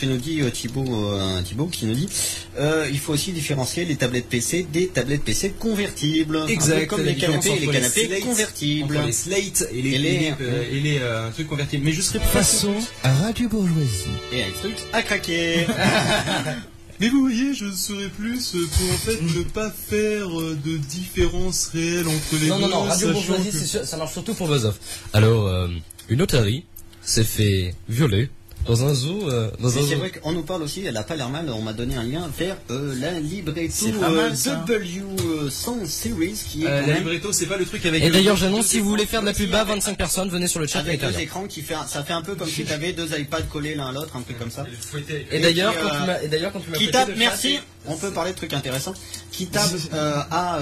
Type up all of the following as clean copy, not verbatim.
nous dit Thibaut qui nous dit il faut aussi différencier les tablettes PC des tablettes PC convertibles. Exact, comme les canapés et les canapés convertibles. Les slates et les trucs convertibles. Mais je serais façon à Radio Bourgeoisie. Et un truc à craquer. Mais vous voyez, je serais plus pour en fait ne pas faire de différence réelle entre les deux. Non, Radio Bourgeoisie, ça marche surtout pour Buzz Off. Alors, une otarie s'est fait violer dans un zoo. C'est vrai qu'on nous parle aussi, elle a pas l'air mal, on m'a donné un lien vers la libretto W100 Series qui est. La libretto, c'est pas le truc avec. Et d'ailleurs, j'annonce, si vous voulez faire de la pub à 25 personnes, venez sur le chat. Avec deux écrans ça fait un peu comme si tu avais deux iPads collés l'un à l'autre, un truc comme ça. Et d'ailleurs, quand tu m'as qui tape, merci, on peut parler de trucs intéressants, qui tape à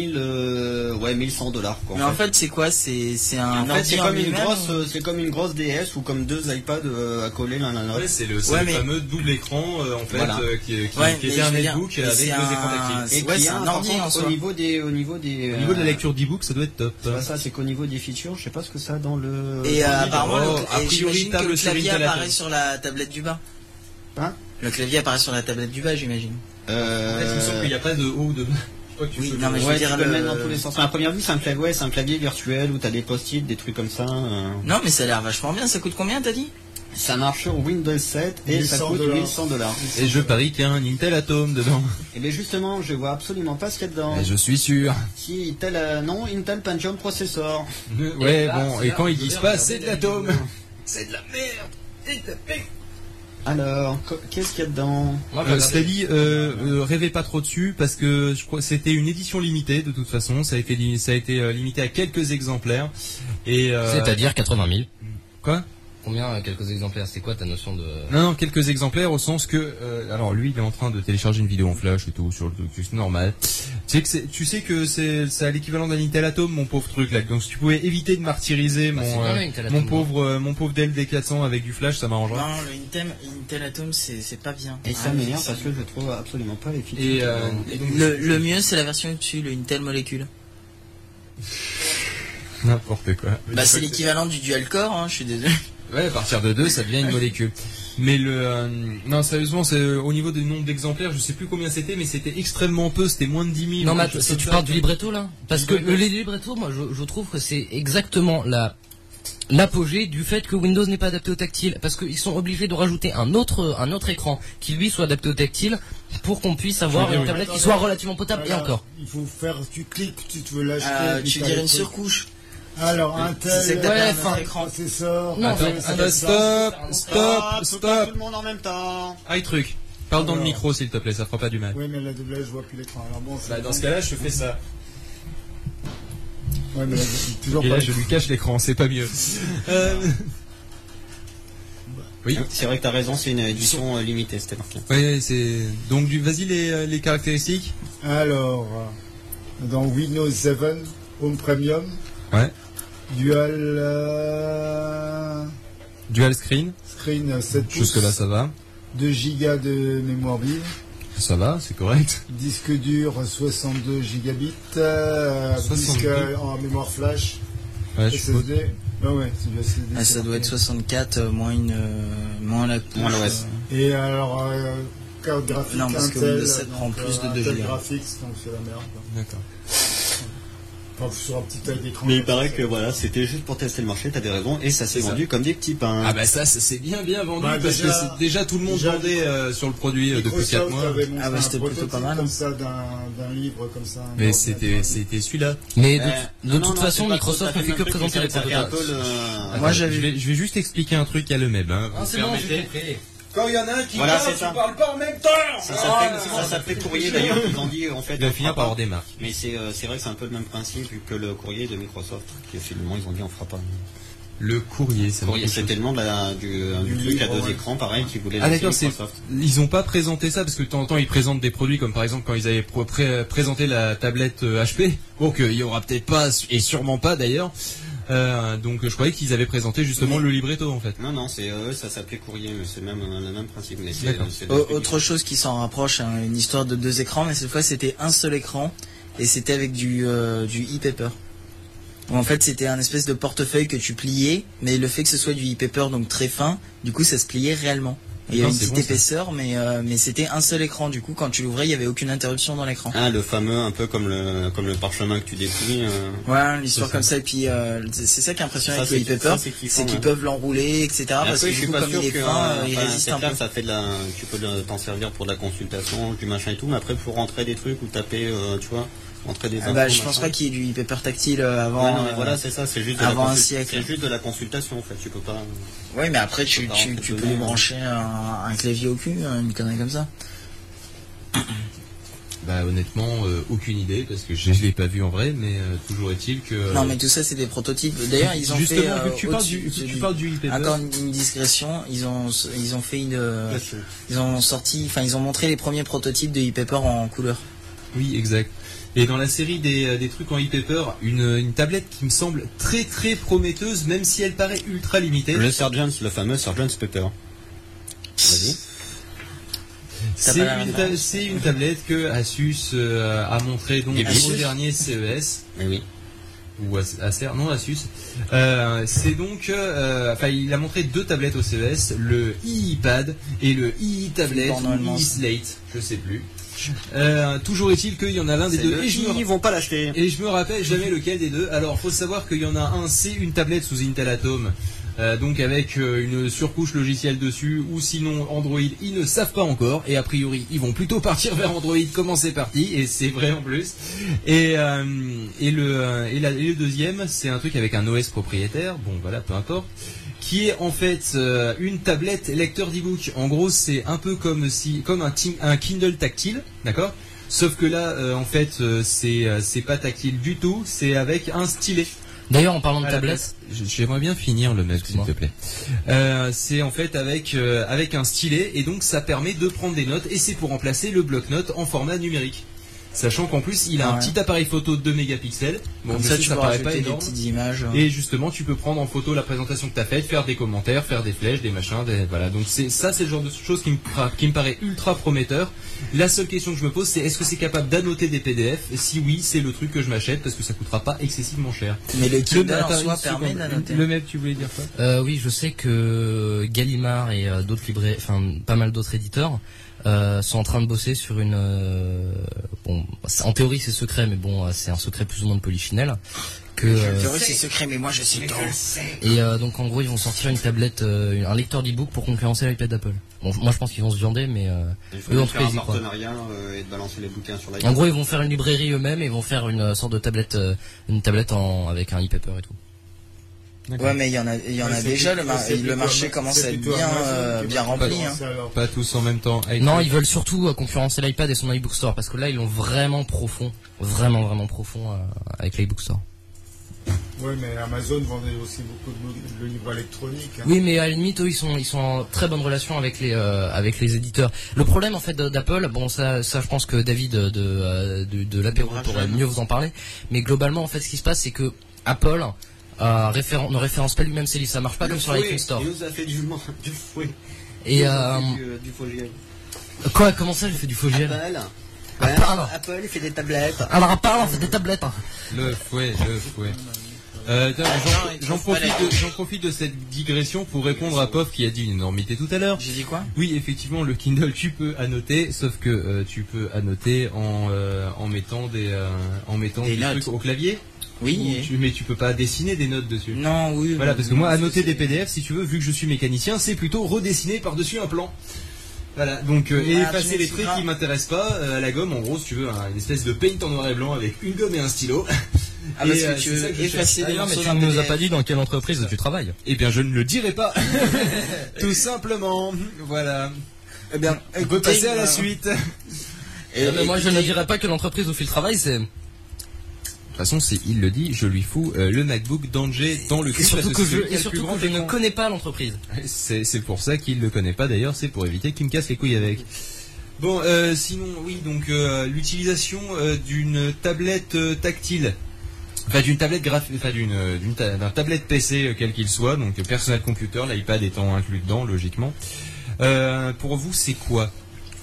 1100 $. Mais en fait, c'est quoi? C'est un ordi en lui-même. C'est comme une grosse DS ou comme deux iPads à coller l'un à l'autre. Ouais, c'est le fameux double écran en fait voilà. qui était un netbook avec deux écrans tactiles. Et qui a un ordi en soi. Au niveau de la lecture d'e-book, ça doit être top. Ça, c'est qu'au niveau des features, je sais pas ce que ça a dans le. Et apparemment, a priori, que le clavier apparaît sur la tablette du bas. Hein? Le clavier apparaît sur la tablette du bas, j'imagine. En fait, il me semble qu'il n'y a pas de haut ou de bas. Oui, non, mais je veux dire, tu peux le mettre dans tous les sens. À première vue, c'est un clavier virtuel où t'as des post-it, des trucs comme ça. Non, mais ça a l'air vachement bien. Ça coûte combien, t'as dit? Ça marche sur Windows 7 et ça coûte $1100. Et je parie qu'il y a un Intel Atom dedans. Et bien justement, je vois absolument pas ce qu'il y a dedans. Et je suis sûr. Si Intel Pentium Processor. Ouais, bon, et quand ils disent pas, c'est de l'Atom. C'est de la merde. C'est de la merde. Alors, qu'est-ce qu'il y a dedans? C'est-à-dire, rêvez pas trop dessus parce que je crois que c'était une édition limitée de toute façon. Ça a été limité à quelques exemplaires. C'est-à-dire 80 000. Quoi? Combien quelques exemplaires? C'est quoi ta notion de... Non, quelques exemplaires au sens que... alors lui, il est en train de télécharger une vidéo en flash et tout, sur le truc normal. Tu sais que c'est à l'équivalent d'un Intel Atom, mon pauvre truc là. Donc si tu pouvais éviter de martyriser mon pauvre Dell D400 avec du flash, ça m'arrangerait. Non, le Intel Atom, c'est pas bien. Et ça m'énerve parce que je trouve absolument pas les features. Le mieux, c'est la version au-dessus, le Intel Molecule. N'importe quoi. Bah c'est l'équivalent du dual core, hein, je suis désolé. Ouais, à partir de 2, ça devient une molécule. Mais non, sérieusement, c'est au niveau du nombre d'exemplaires, je sais plus combien c'était, mais c'était extrêmement peu, c'était moins de 10 000. Non, mais si tu parles du libretto, là. Parce que le libretto, moi, je trouve que c'est exactement l'apogée du fait que Windows n'est pas adapté au tactile. Parce qu'ils sont obligés de rajouter un autre écran qui, lui, soit adapté au tactile pour qu'on puisse avoir une tablette qui soit relativement potable et encore. Il faut faire, tu cliques, tu veux l'acheter. Tu veux dire une surcouche. Alors, Intel, processeur. Non, stop. Tout le monde en même temps. Truc. Parle dans le micro, s'il te plaît, ça fera pas du mal. Oui, mais là, je vois plus l'écran. Alors bon, dans ce cas-là, je fais ça. Ouais, mais là, toujours et pas. Là, je lui cache l'écran, c'est pas mieux. Oui. C'est vrai que t'as raison, c'est une édition limitée, c'était marqué. Oui, c'est. Donc, vas-y, les caractéristiques. Alors, dans Windows 7 Home Premium. Ouais. Dual screen 7 pouces. Jusque là ça va. 2 Go de mémoire vive. Ça va, c'est correct. Disque dur 62 gigabits. Disque en mémoire flash. Ouais, SSD. Ouais, c'est du SSD. Ça doit être 64 moins l'OS. Et alors carte graphique. Non, parce que Windows 7 prend plus de 2 Go. Graphics, donc c'est la merde. D'accord. Enfin, sur un petit taille d'écran. Mais il paraît que voilà, c'était juste pour tester le marché, t'avais raison, et ça s'est vendu comme des petits pains. Ah bah ça c'est bien vendu, parce que déjà tout le monde vendait sur le produit depuis 4 mois. Ah bah c'était plutôt pas mal. Comme ça, d'un livre comme ça. Mais c'était celui-là. Mais de toute façon, Microsoft ne fait que présenter les prototypes. Moi je vais juste expliquer un truc à le MEB. C'est bon, j'ai compris. Quand il y en a un qui parle, tu parles pas en même temps. Ça s'appelle courrier d'ailleurs, ils ont dit en fait. Il va finir par avoir des marques. Mais c'est vrai que c'est un peu le même principe que le courrier de Microsoft, qui finalement ils ont dit on fera pas. Le courrier, c'était le nom du truc à deux écrans, pareil, qui voulait lancer Microsoft. Ils n'ont pas présenté ça, parce que de temps en temps ils présentent des produits comme par exemple quand ils avaient présenté la tablette HP, qu'il y aura peut-être pas, et sûrement pas d'ailleurs. Donc je croyais qu'ils avaient présenté justement le libretto en fait. Non, c'est ça s'appelait courrier, mais c'est même le même principe. Mais autre chose qui s'en rapproche, une histoire de 2 écrans, mais cette fois c'était un seul écran et c'était avec du e-paper. En fait c'était un espèce de portefeuille que tu pliais, mais le fait que ce soit du e-paper donc très fin, du coup ça se pliait réellement. Il y avait une petite épaisseur, mais c'était un seul écran. Du coup, quand tu l'ouvrais, il y avait aucune interruption dans l'écran. Ah, le fameux, un peu comme le parchemin que tu déplies. Ouais, l'histoire comme ça. Et puis, c'est ça qui est impressionnant avec le e-paper, c'est qu'ils peuvent l'enrouler, etc. Parce que du coup, comme il est fin, il résiste un peu. Ça fait tu peux t'en servir pour de la consultation, du machin et tout, mais après, pour rentrer des trucs ou taper, tu vois. Je pense pas qu'il y ait du e-paper tactile avant. Ouais, non, mais voilà, c'est ça, c'est juste avant un siècle. C'est juste de la consultation en fait, tu peux pas. Ouais, mais après tu peux lui brancher un clavier au cul, une connerie comme ça. Bah honnêtement, aucune idée parce que je l'ai pas vu en vrai, mais toujours est-il que. Non, mais tout ça c'est des prototypes. D'ailleurs, ils ont justement, fait. Justement, tu parles du e-paper. Encore une digression, ils ont fait ils ont montré les premiers prototypes de e-paper en couleur. Oui, exact. Et dans la série des trucs en e-paper, une tablette qui me semble très très prometteuse, même si elle paraît ultra limitée. Le fameux Surgeon's Paper. Vas-y. C'est une tablette que Asus a montré donc au dernier CES. Mais oui. Ou Acer, non Asus. C'est donc, il a montré 2 tablettes au CES, le e-pad et le e-tablet ou e-slate, je sais plus. Toujours est-il qu'il y en a l'un des deux et ils vont pas l'acheter. Et je me rappelle jamais lequel des deux. Alors faut savoir qu'il y en a un, c'est une tablette sous Intel Atom, donc avec une surcouche logicielle dessus, ou sinon Android, ils ne savent pas encore, et a priori ils vont plutôt partir vers Android, comment c'est parti, et c'est vrai en plus. Et le deuxième, c'est un truc avec un OS propriétaire, bon voilà, peu importe, qui est en fait une tablette lecteur d'e-book. En gros, c'est un peu comme un Kindle tactile, d'accord? Sauf que là, en fait, c'est pas tactile du tout, c'est avec un stylet. D'ailleurs, en parlant de tablette, j'aimerais bien finir le mec, s'il te plaît. C'est en fait avec un stylet, et donc ça permet de prendre des notes, et c'est pour remplacer le bloc-notes en format numérique. Sachant qu'en plus, il a un petit appareil photo de 2 mégapixels. Bon, ça, tu peux paraît pas énorme. Des petites images. Et justement, tu peux prendre en photo la présentation que tu as faite, faire des commentaires, faire des flèches, des machins, voilà. Donc c'est le genre de choses qui me paraît ultra prometteur. La seule question que je me pose, c'est est-ce que c'est capable d'annoter des PDF? Et si oui, c'est le truc que je m'achète parce que ça coûtera pas excessivement cher. Mais le Kindle en soi permet d'annoter. Le mec, tu voulais dire quoi? Oui, je sais que Gallimard et d'autres pas mal d'autres éditeurs sont en train de bosser sur une en théorie c'est secret, mais bon, c'est un secret plus ou moins de Polichinelle en théorie c'est secret, mais moi je sais tout. Et donc en gros ils vont sortir une tablette, un lecteur d'e-book pour concurrencer l'iPad d'Apple. Bon, moi je pense qu'ils vont se viander, mais eux en tout cas ils y croient. Et de balancer les bouquins sur l'iPad. En gros ils vont faire une librairie eux-mêmes et ils vont faire une sorte de tablette, avec un e-paper et tout. Ouais, mais il y en a déjà, le marché commence à être bien rempli. Pas tous en même temps. Non, ils veulent surtout concurrencer l'iPad et son iBook Store, parce que là ils l'ont vraiment profond avec l'iBook Store. Ouais, mais Amazon vendait aussi beaucoup de livres électroniques. Oui, mais à la limite, eux, ils sont en très bonne relation avec les éditeurs. Le problème, en fait, d'Apple, bon, ça, je pense que David de l'apéro pourrait mieux vous en parler. Mais globalement, en fait, ce qui se passe, c'est que Apple ne référence pas lui-même ses livres. Ça marche pas comme sur l'iTunes Store. Il nous a fait du fouet. Et du faux GL. Quoi? Comment ça, j'ai fait du faux GL? Apple, il fait des tablettes. Alors Apple, on fait des tablettes. Le fouet. J'en profite de cette digression pour répondre à Pof qui a dit une énormité tout à l'heure. J'ai dit quoi? Oui, effectivement, le Kindle, tu peux annoter, sauf que tu peux annoter en mettant des trucs au clavier. Oui. Mais tu peux pas dessiner des notes dessus. Non, oui. Voilà, parce que moi, annoter des PDF, si tu veux, vu que je suis mécanicien, c'est plutôt redessiner par-dessus un plan. Voilà, donc et effacer les traits qui m'intéressent pas à la gomme, en gros, si tu veux, une espèce de paint en noir et blanc avec une gomme et un stylo. Parce que tu veux effacer des morceaux. Mais tu ne nous as pas dit dans quelle entreprise tu travailles. Eh bien, je ne le dirai pas. Tout simplement. Voilà. Eh bien, on peut passer à la suite. Mais moi, je ne dirai pas que l'entreprise où il travaille, c'est... De toute façon, il le dit, je lui fous le MacBook d'Angers dans le cul. Et surtout que je ne connais pas l'entreprise. C'est pour ça qu'il ne le connaît pas d'ailleurs, c'est pour éviter qu'il me casse les couilles avec. Bon, sinon, oui, donc l'utilisation d'une tablette tactile, enfin d'une tablette d'un tablette PC quel qu'il soit, donc personal computer, l'iPad étant inclus dedans, logiquement. Pour vous, c'est quoi?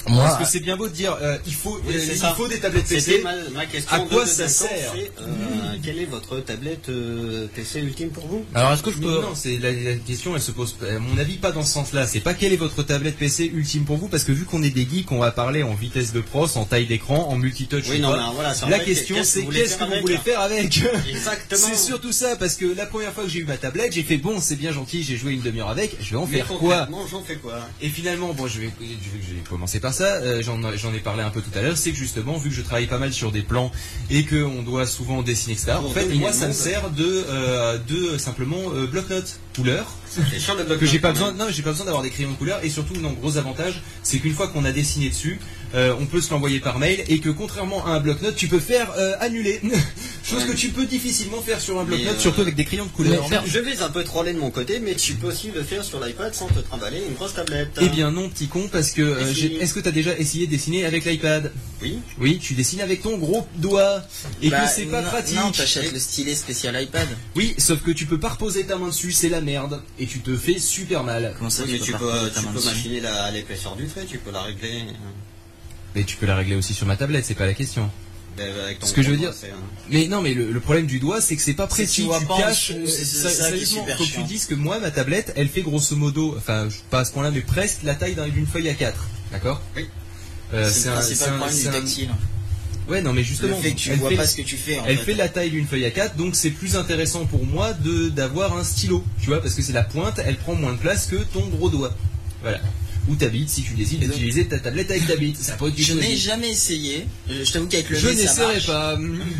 Moi, Parce que c'est bien beau de dire, il faut des tablettes PC. C'était ma question. À quoi ça sert? Quelle est votre tablette PC ultime pour vous? alors est-ce que je peux... Non, c'est la question, elle se pose, à mon avis, pas dans ce sens-là. C'est pas quelle est votre tablette PC ultime pour vous, parce que vu qu'on est des geeks, on va parler en vitesse de pros, en taille d'écran, en multitouch. Oui, non, mais voilà, la question, c'est qu'est-ce que vous voulez faire avec? Exactement. C'est surtout ça, parce que la première fois que j'ai eu ma tablette, j'ai fait bon, c'est bien gentil, j'ai joué une demi-heure avec, je vais en faire quoi? J'en fais quoi? Et finalement, bon, je vais commencer par ça. J'en ai parlé un peu tout à l'heure. C'est que justement, vu que je travaille pas mal sur des plans et que on doit souvent dessiner, etc. En fait, moi, ça me sert de simplement bloc-notes couleur. Que j'ai pas besoin. Non, j'ai pas besoin d'avoir des crayons de couleur. Et surtout, non, gros avantage, c'est qu'une fois qu'on a dessiné dessus, on peut se l'envoyer par mail et que contrairement à un bloc-notes, tu peux faire annuler. Chose que tu peux difficilement faire sur un bloc-notes, surtout avec des crayons de couleur. Je vais un peu troller de mon côté, mais tu peux aussi le faire sur l'iPad sans te trimballer une grosse tablette. Eh bien non, petit con, parce que est-ce que tu as déjà essayé de dessiner avec l'iPad? Oui. Oui, tu dessines avec ton gros doigt et que c'est pas pratique. Non, t'achètes le stylet spécial iPad. Oui, sauf que tu peux pas reposer ta main dessus, c'est la merde, et tu te fais super mal. Comment ça, Oui, tu peux machiner l'épaisseur du trait, tu peux la régler. Mais tu peux la régler aussi sur ma tablette, c'est pas la question. Avec ton Ce que je veux doigt, dire, mais non, mais le problème du doigt, c'est que c'est pas précis. tu vois pas caches. en dessous, c'est ça qui est super faut que chiant. tu dises que moi, ma tablette, elle fait grosso modo, enfin, pas à ce point-là, mais presque la taille d'une feuille A4. D'accord? Oui. C'est le principal problème du tactile. Ouais, non, mais justement, Le fait que tu vois pas ce que tu fais. Elle fait la taille d'une feuille A4, donc c'est plus intéressant pour moi d'avoir un stylo, tu vois, parce que c'est la pointe, elle prend moins de place que ton gros doigt. Voilà. Ou ta bite, si tu décides d'utiliser ta tablette avec ta bite. Ça peut être Je n'ai jamais essayé. Je t'avoue qu'avec le Je nez, ça n'essaierai marche. pas.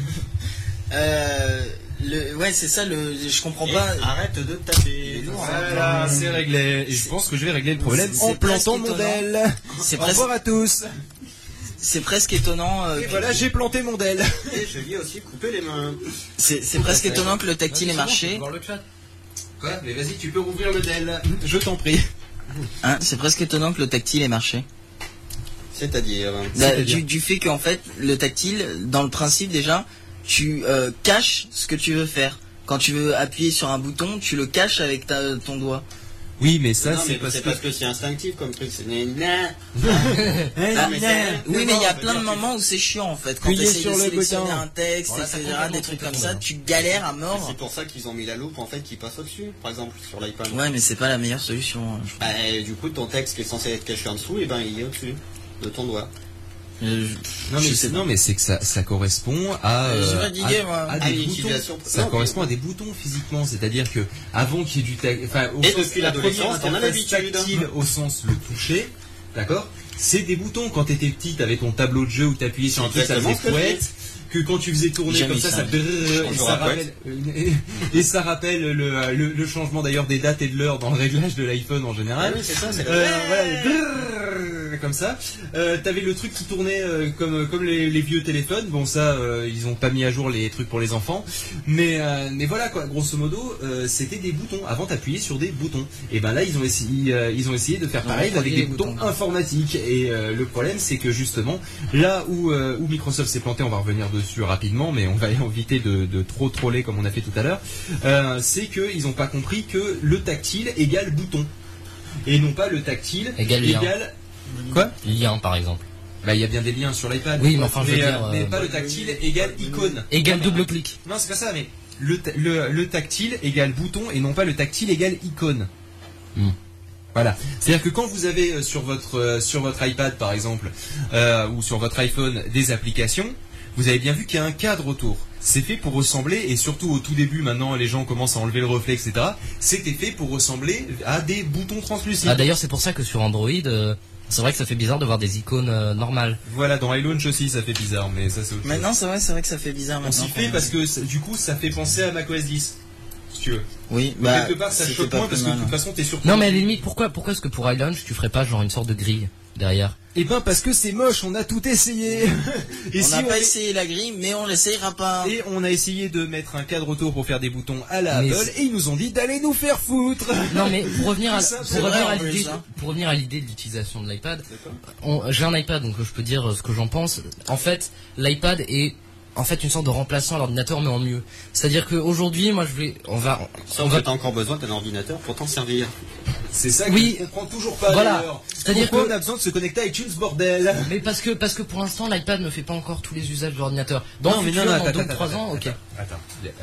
Ouais, c'est ça, je comprends pas. Arrête de taper. Voilà, c'est réglé. Et je pense que je vais régler le problème c'est en plantant presque mon DEL. C'est Au presque, revoir à tous. c'est presque étonnant. Et voilà, j'ai planté mon DEL. Et je lui ai aussi coupé les mains. C'est presque étonnant que le tactile ait marché. Voir le chat. Quoi? Mais vas-y, tu peux rouvrir le DEL. Je t'en prie. Hein, c'est presque étonnant que le tactile ait marché. C'est-à-dire Du fait qu'en fait, le tactile, dans le principe déjà, tu caches ce que tu veux faire. Quand tu veux appuyer sur un bouton, tu le caches avec ton doigt. Oui, mais ça, non, c'est mais parce que c'est instinctif comme truc. C'est Oui, mais il y a plein de moments où c'est chiant en fait. Quand tu Appuyez essaies sur de le sélectionner bouton. un texte, Voilà, ça etc., complètement des trucs ton comme truc, ça, là. tu galères à mort. C'est pour ça qu'ils ont mis la loupe en fait qui passe au-dessus, par exemple sur l'iPad. Ouais, mais c'est pas la meilleure solution. Je trouve. Et du coup, ton texte qui est censé être caché en dessous, et ben il est au-dessus de ton doigt. Non mais c'est que ça correspond à J'aurais dit, moi. à Ah, des une boutons. utilisation. Ça Non, correspond à des boutons physiquement, c'est-à-dire que avant qu'il y ait du Et depuis la première l'adolescence, on a interface l'habitude. tactile au sens le toucher, d'accord? C'est des boutons. Quand t'étais petit, t'avais ton tableau de jeu où t'appuyais sur un truc, ça faisait exactement ce que je couette. Que quand tu faisais tourner Jamais comme ça, ça. ça et ça rappelle le changement d'ailleurs des dates et de l'heure dans le réglage de l'iPhone en général. Ah oui, c'est ça, c'est Voilà, comme ça. T'avais le truc qui tournait comme les vieux téléphones. Bon, ça, ils ont pas mis à jour les trucs pour les enfants. Mais voilà quoi. Grosso modo, c'était des boutons. Avant, t'appuyais sur des boutons. Et ben là, ils ont essayé de faire pareil avec des boutons informatiques. Et le problème, c'est que justement, là où Microsoft s'est planté, on va revenir dessus rapidement, mais on va éviter de trop troller comme on a fait tout à l'heure. C'est qu'ils n'ont pas compris que le tactile égale bouton. Et non pas le tactile Égale lien. Quoi? Lien, par exemple. Bah, il y a bien des liens sur l'iPad. Oui, mais enfin, je veux dire, mais pas le tactile égale icône. Égale double clic. Non, c'est pas ça, mais le tactile égale bouton et non pas le tactile égale icône. Voilà. C'est-à-dire que quand vous avez sur votre iPad, par exemple, ou sur votre iPhone, des applications, vous avez bien vu qu'il y a un cadre autour. C'est fait pour ressembler, et surtout au tout début, maintenant les gens commencent à enlever le reflet, etc. C'était fait pour ressembler à des boutons translucides. Ah, d'ailleurs, c'est pour ça que sur Android, c'est vrai que ça fait bizarre de voir des icônes normales. Voilà, dans iLaunch aussi ça fait bizarre, mais ça c'est autre chose. Maintenant, c'est vrai que ça fait bizarre On maintenant. s'y fait parce que du coup ça fait penser à macOS 10, si tu veux. Oui, Mais quelque part ça c'était choque pas moins parce plus que de mal. toute façon t'es sur. Non, mais à la limite, pourquoi est-ce que pour iLaunch, tu ferais pas genre une sorte de grille derrière? Eh ben parce que c'est moche, on a tout essayé. Et On si n'a pas fait- essayé la grille, mais on l'essayera pas. Et on a essayé de mettre un cadre autour pour faire des boutons à la Mais Apple et ils nous ont dit d'aller nous faire foutre. Non, mais pour revenir à, Ça, pour c'est revenir vrai, à en plus, l'idée, hein. pour revenir à l'idée de l'utilisation de l'iPad, j'ai un iPad, donc je peux dire ce que j'en pense. En fait, l'iPad est en fait une sorte de remplaçant à l'ordinateur mais en mieux. C'est-à-dire qu'aujourd'hui, moi on va t'as encore besoin d'un ordinateur pour t'en servir. C'est ça que oui, je comprends toujours pas. Voilà. D'ailleurs. C'est-à-dire pourquoi que on a besoin de se connecter à iTunes, bordel. Mais parce que pour l'instant l'iPad ne fait pas encore tous les usages de l'ordinateur. Dans non, le futur, dans 2-3 ans, ok. Attends.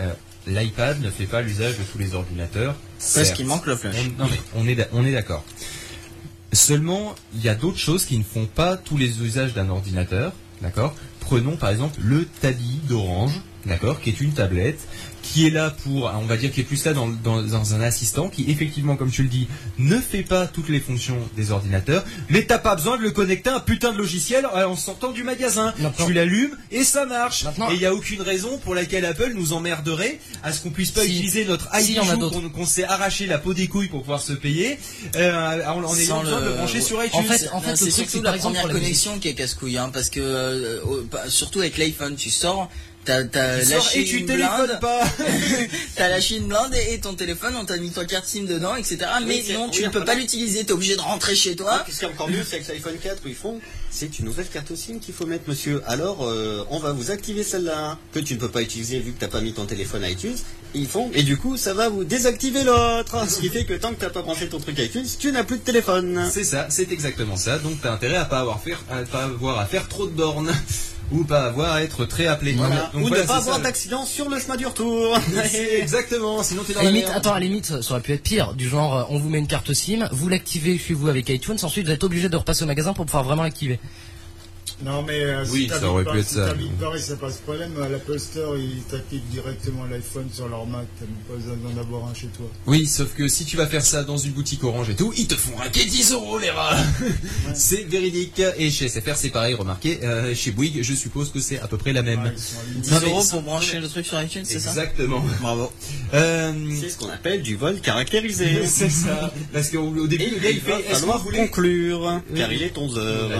L'iPad ne fait pas l'usage de tous les ordinateurs. Parce qu'il manque le flash. Non mais on est d'accord. Seulement, il y a d'autres choses qui ne font pas tous les usages d'un ordinateur, d'accord ? Prenons par exemple le Tabi d'Orange, d'accord, qui est une tablette, qui est là pour, on va dire, qui est plus là dans un assistant, qui effectivement, comme tu le dis, ne fait pas toutes les fonctions des ordinateurs, mais t'as pas besoin de le connecter à un putain de logiciel en sortant du magasin. Maintenant, tu l'allumes et ça marche. Maintenant, et il n'y a aucune raison pour laquelle Apple nous emmerderait à ce qu'on puisse pas utiliser notre iPhone qu'on s'est arraché la peau des couilles pour pouvoir se payer, en ayant besoin de le brancher sur iTunes. En fait, c'est surtout la première connexion qui est casse-couille, hein, parce que surtout avec l'iPhone, tu sors. T'as lâché une blinde, t'as lâché une blinde et ton téléphone, on t'a mis ta carte SIM dedans, etc. Mais non, tu ne peux pas l'utiliser, t'es obligé de rentrer chez toi. Ce qui est encore mieux, c'est avec l'iPhone 4 où ils font, c'est une nouvelle carte SIM qu'il faut mettre, monsieur. Alors, on va vous activer celle-là, que tu ne peux pas utiliser vu que t'as pas mis ton téléphone à iTunes. Ils font, et du coup, ça va vous désactiver l'autre. Ce qui fait que tant que t'as pas branché ton truc à iTunes, tu n'as plus de téléphone. C'est ça, c'est exactement ça. Donc t'as intérêt à pas avoir à faire trop de bornes. Ou pas avoir à être très appelé. Voilà. Ou ne pas avoir d'accident sur le chemin du retour. Exactement, sinon t'es dans la merde. Attends, à la limite, ça aurait pu être pire. Du genre, on vous met une carte SIM, vous l'activez chez vous avec iTunes, ensuite vous êtes obligé de repasser au magasin pour pouvoir vraiment l'activer. Non mais oui, ça aurait pu être ça. Paris, c'est pas ce problème. À l'Apple Store, ils t'activent directement l'iPhone sur leur Mac. T'as même pas besoin d'en avoir un chez toi. Oui, sauf que si tu vas faire ça dans une boutique Orange et tout, ils te font raquer 10 € les rats. Ouais. C'est véridique. Et chez SFR, c'est pareil. Remarquez, chez Bouygues, je suppose que c'est à peu près la même. 10 € pour brancher le truc sur iTunes, c'est ça ? Exactement. Bravo. C'est ce qu'on appelle du vol caractérisé. C'est ça. Parce qu'au début, le gars il fait. Est-ce qu'on voulait conclure car il est 11h.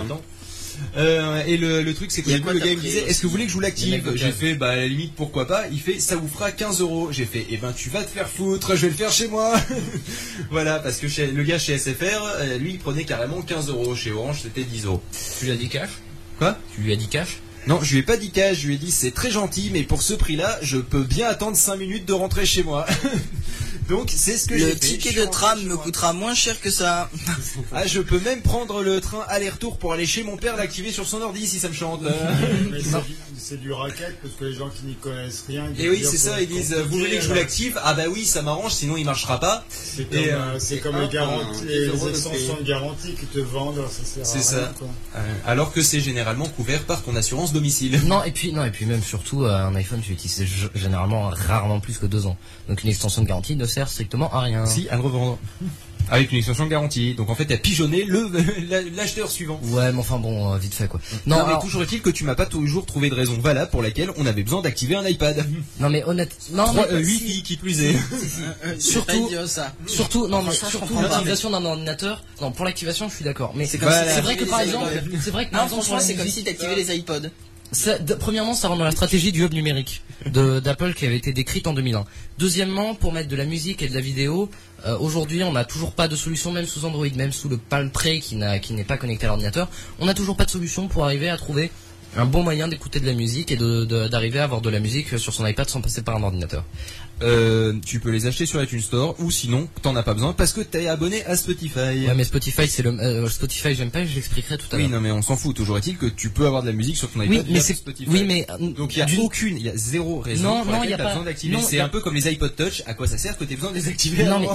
Et le truc c'est que le gars me disait est-ce que vous voulez que je vous l'active? J'ai fait à la limite pourquoi pas. Il fait ça vous fera 15 €. J'ai fait tu vas te faire foutre, je vais le faire chez moi. Voilà, parce que le gars chez SFR lui il prenait carrément 15 €. Chez Orange c'était 10 €. Tu lui as dit cash? Quoi? Tu lui as dit cash? Non, je lui ai pas dit cash, je lui ai dit c'est très gentil mais pour ce prix là je peux bien attendre 5 minutes de rentrer chez moi. Donc c'est ce que j'ai fait. Le ticket de tram me coûtera moins cher que ça. Ah, je peux même prendre le train aller-retour pour aller chez mon père l'activer sur son ordi si ça me chante. Mais c'est du racket parce que les gens qui n'y connaissent rien. Et oui, c'est ça, ils disent vous voulez que je vous l'active? Ah bah oui, ça m'arrange, sinon il marchera pas. C'est comme les extensions de garantie qui te vendent, ça sert à rien. C'est ça. Alors que c'est généralement couvert par ton assurance domicile. Non, et puis même surtout un iPhone tu l'utilises généralement rarement plus que 2 ans. Donc une extension de garantie ne sert strictement à rien. Si, à le revendre. Avec une extension de garantie. Donc en fait, t'as pigeonné l'acheteur suivant. Ouais, mais enfin bon, vite fait quoi. Non, mais toujours est-il que tu m'as pas toujours trouvé de raison valable pour laquelle on avait besoin d'activer un iPad. Non mais honnêtement, Wi-Fi qui plus est. Surtout l'utilisation d'un ordinateur. Non, pour l'activation, je suis d'accord. Mais c'est vrai que par exemple, franchement, c'est comme si t'activais les iPods. Premièrement, ça rentre dans la stratégie du hub numérique d'Apple qui avait été décrite en 2001. Deuxièmement, pour mettre de la musique et de la vidéo, aujourd'hui, on n'a toujours pas de solution, même sous Android, même sous le Palm Pre qui n'est pas connecté à l'ordinateur. On n'a toujours pas de solution pour arriver à trouver un bon moyen d'écouter de la musique et d'arriver à avoir de la musique sur son iPad sans passer par un ordinateur. Tu peux les acheter sur iTunes Store ou sinon t'en as pas besoin parce que t'es abonné à Spotify. Ouais, mais Spotify Spotify j'aime pas, je l'expliquerai tout à l'heure. Oui, non mais on s'en fout. Toujours est-il que tu peux avoir de la musique sur ton iPad via Spotify. Oui, mais donc il y a zéro raison pour laquelle t'as besoin d'activer. C'est un peu comme les iPod Touch. À quoi ça sert que t'aies besoin de les activer? Non,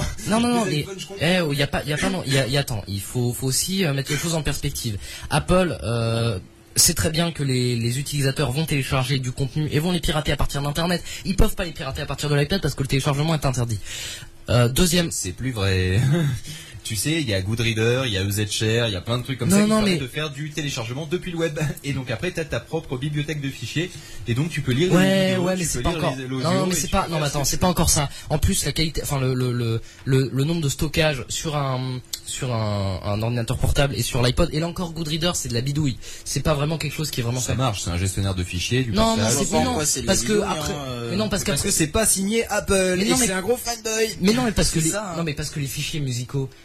attends, il faut aussi mettre les choses en perspective. Apple c'est très bien que les utilisateurs vont télécharger du contenu et vont les pirater à partir d'internet. Ils peuvent pas les pirater à partir de l'iPad parce que le téléchargement est interdit. Deuxième. C'est plus vrai. Tu sais, il y a Goodreader, il y a EZShare, il y a plein de trucs comme ça qui permettent de faire du téléchargement depuis le web. Et donc après, t'as ta propre bibliothèque de fichiers. Et donc tu peux lire les vidéos, mais c'est pas encore. Non, mais c'est pas. Non, mais attends, c'est pas encore ça. En plus, la qualité, enfin le nombre de stockage sur un ordinateur portable et sur l'iPod. Et là encore, Goodreader, c'est de la bidouille. C'est pas vraiment quelque chose qui est vraiment. Ça marche. C'est un gestionnaire de fichiers. Non, parce que après. Mais non, parce que c'est pas signé Apple. Et c'est un gros fanboy. Mais non, mais parce que les fichiers musicaux.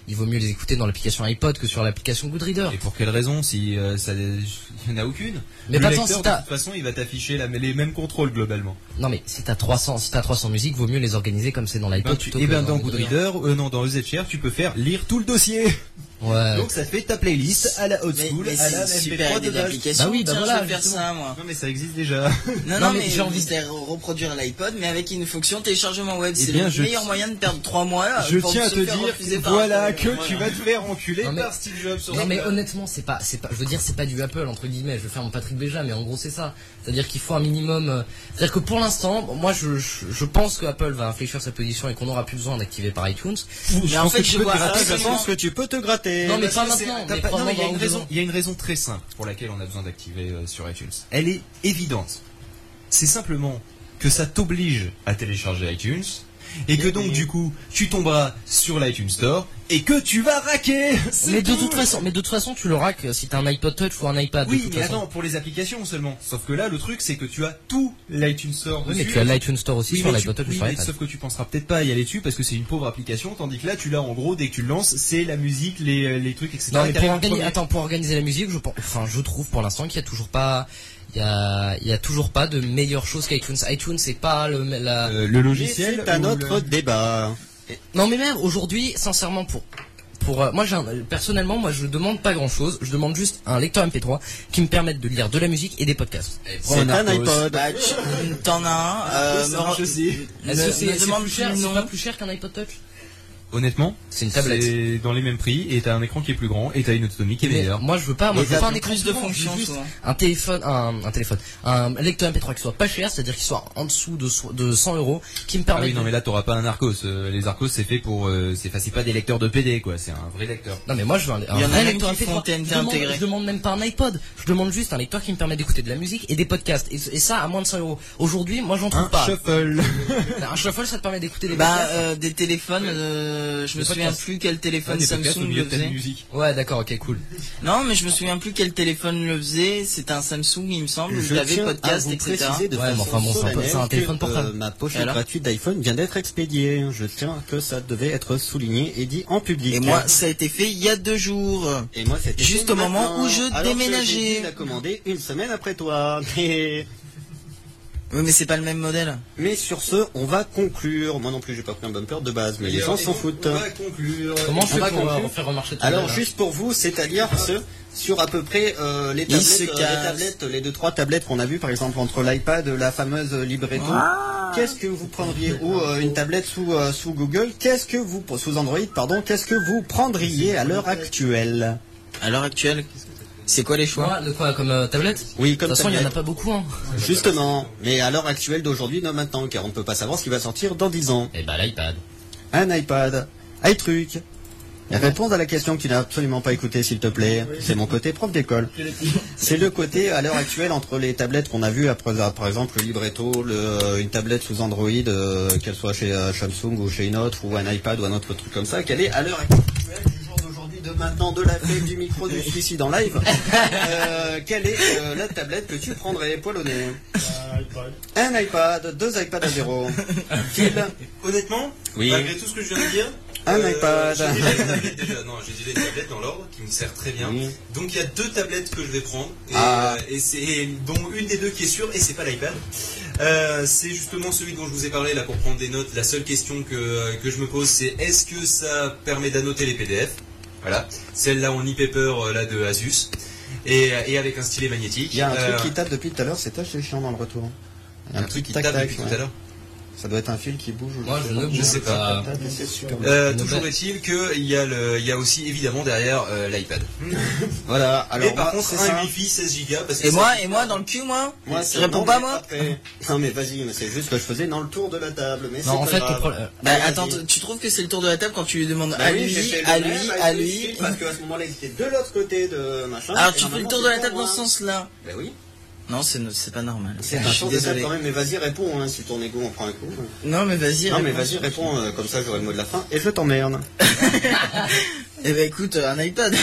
il vaut mieux les écouter dans l'application iPod que sur l'application Goodreader. Et pour quelle raison si il n'y en a aucune? Mais le pas tant, lecteur, si de toute façon, il va t'afficher les mêmes contrôles globalement. Non mais si t'as 300 musiques, vaut mieux les organiser comme c'est dans l'iPod. Et bien dans Goodreader, dans EZShare, tu peux faire lire tout le dossier. Ouais. Donc ça fait ta playlist à la old school, à la MP3 de base. Bah oui, bah tiens, voilà, je vais faire ça moi. Non mais ça existe déjà. Non mais j'ai envie de reproduire l'iPod mais avec une fonction téléchargement web. C'est le meilleur moyen de perdre 3 mois. Je tiens à te dire, voilà, que tu vas te faire enculer par Steve Jobs. Non mais honnêtement, c'est pas, je veux dire, c'est pas du Apple entre guillemets. Je vais faire mon Patrick Béja, mais en gros c'est ça. C'est-à-dire qu'il faut un minimum. C'est-à-dire que pour l'instant, moi je pense que Apple va infléchir sa position et qu'on aura plus besoin d'activer par iTunes. Mais en fait, je pense que tu peux te gratter. Non mais pas maintenant. Il y a une raison très simple pour laquelle on a besoin d'activer sur iTunes. Elle est évidente. C'est simplement que ça t'oblige à télécharger iTunes et que donc du coup tu tomberas sur l'iTunes Store et que tu vas raquer. Mais de toute façon tu le raques si t'as un iPod Touch ou un iPad. Oui, mais attends, pour les applications seulement. Sauf que là le truc c'est que tu as tout l'iTunes Store dessus. Oui, mais tu as l'iTunes Store aussi sur l'iPod Touch ou sur l'iPad. Sauf que tu penseras peut-être pas à y aller dessus parce que c'est une pauvre application, tandis que là tu l'as en gros dès que tu le lances, c'est la musique, les trucs, etc. Non mais pour organiser la musique, je trouve pour l'instant qu'il y a toujours pas. Il y a toujours pas de meilleure chose qu'iTunes. iTunes c'est pas le logiciel. C'est un autre débat. Non mais même aujourd'hui, sincèrement moi personnellement moi je demande pas grand chose, je demande juste un lecteur MP3 qui me permette de lire de la musique et des podcasts. C'est un iPod. T'en as un. C'est pas plus cher qu'un iPod Touch? Honnêtement, c'est une tablette. C'est dans les mêmes prix et t'as un écran qui est plus grand et t'as une autonomie qui est meilleure. Moi je veux pas un écran plus de fonctions. Un lecteur MP3 qui soit pas cher, c'est-à-dire qu'il soit en dessous de 100 €, qui me permet. Ah oui, non mais là t'auras pas un Arcos. Les Arcos c'est fait pour, c'est pas des lecteurs de PD quoi, c'est un vrai lecteur. Non mais moi je veux un vrai lecteur MP3. Je demande même pas un iPod, je demande juste un lecteur qui me permet d'écouter de la musique et des podcasts. Et ça à moins de 100 €. Aujourd'hui, moi j'en trouve pas. Un shuffle, ça te permet d'écouter des podcasts. Des téléphones. Je me souviens plus quel téléphone Samsung le faisait. Ouais, d'accord, ok, cool. Non, mais je me souviens plus quel téléphone le faisait. C'était un Samsung, il me semble, où il y avait podcast, etc. Ouais, mais enfin bon, c'est un téléphone portable. Ma pochette gratuite d'iPhone vient d'être expédiée. Je tiens que ça devait être souligné et dit en public. Et moi, ça a été fait il y a 2 jours. Et moi, c'était juste au moment où je déménageais. Il a commandé une semaine après toi. Oui, mais c'est pas le même modèle. Mais sur ce, on va conclure. Moi non plus, j'ai pas pris un bumper de base, mais les gens s'en foutent. On va conclure. Comment on va faire remarcher tout alors, juste pour vous, c'est-à-dire sur à peu près les tablettes, les 2-3 tablettes qu'on a vues, par exemple, entre l'iPad, la fameuse Libretto. Qu'est-ce que vous prendriez, ou une tablette sous Google, sous Android, pardon, qu'est-ce que vous prendriez à l'heure actuelle? À l'heure actuelle? C'est quoi les choix? De quoi, comme tablette? Oui, comme tablette. De toute façon, il n'y en a pas beaucoup, hein. Justement. Mais à l'heure actuelle d'aujourd'hui, non maintenant, car on ne peut pas savoir ce qui va sortir dans 10 ans. Eh ben, l'iPad. Un iPad. iTruc. Réponse à la question que tu n'as absolument pas écoutée, s'il te plaît. C'est mon côté prof d'école. C'est le côté, à l'heure actuelle, entre les tablettes qu'on a vues, par exemple, le Libretto, une tablette sous Android, qu'elle soit chez Samsung ou chez une autre, ou un iPad ou un autre truc comme ça, quelle est, à l'heure actuelle, de maintenant de la fête du micro du suicide en live, quelle est la tablette que tu prendrais, Poilonné? Un iPad, 2 iPads à 0. Phil? Honnêtement, oui. Malgré tout ce que je viens de dire, un iPad. J'ai déjà une tablette dans l'ordre qui me sert très bien. Oui. Donc il y a 2 tablettes que je vais prendre et c'est dont une des 2 qui est sûre et c'est pas l'iPad. C'est justement celui dont je vous ai parlé là pour prendre des notes. La seule question que je me pose c'est est-ce que ça permet d'annoter les PDF? Voilà, celle-là en e-paper là de Asus et avec un stylet magnétique. Il y a un truc qui tape depuis tout à l'heure, c'est assez chiant dans le retour. Il y a un truc qui tape depuis tout à l'heure. Ça doit être un fil qui bouge. Moi, je sais pas. Toujours est-il qu'il y a aussi évidemment derrière l'iPad. Voilà. Alors, et par contre, un Wi-Fi 16 Go. Et moi dans le cul, moi je réponds pas, moi. Non, mais vas-y, mais c'est juste ce que je faisais dans le tour de la table. Mais non, en fait, attends, tu trouves que c'est le tour de la table quand tu lui demandes à lui. Parce qu'à ce moment-là, il était de l'autre côté de machin. Alors, tu fais le tour de la table dans ce sens-là. Ben oui. Non, c'est pas normal. C'est un tour de table quand même, mais vas-y, réponds, hein, si ton ego en prend un coup. Non, mais vas-y. Non, mais vas-y, réponds, comme ça j'aurai le mot de la fin, et je t'emmerde. Eh ben écoute, un iPad.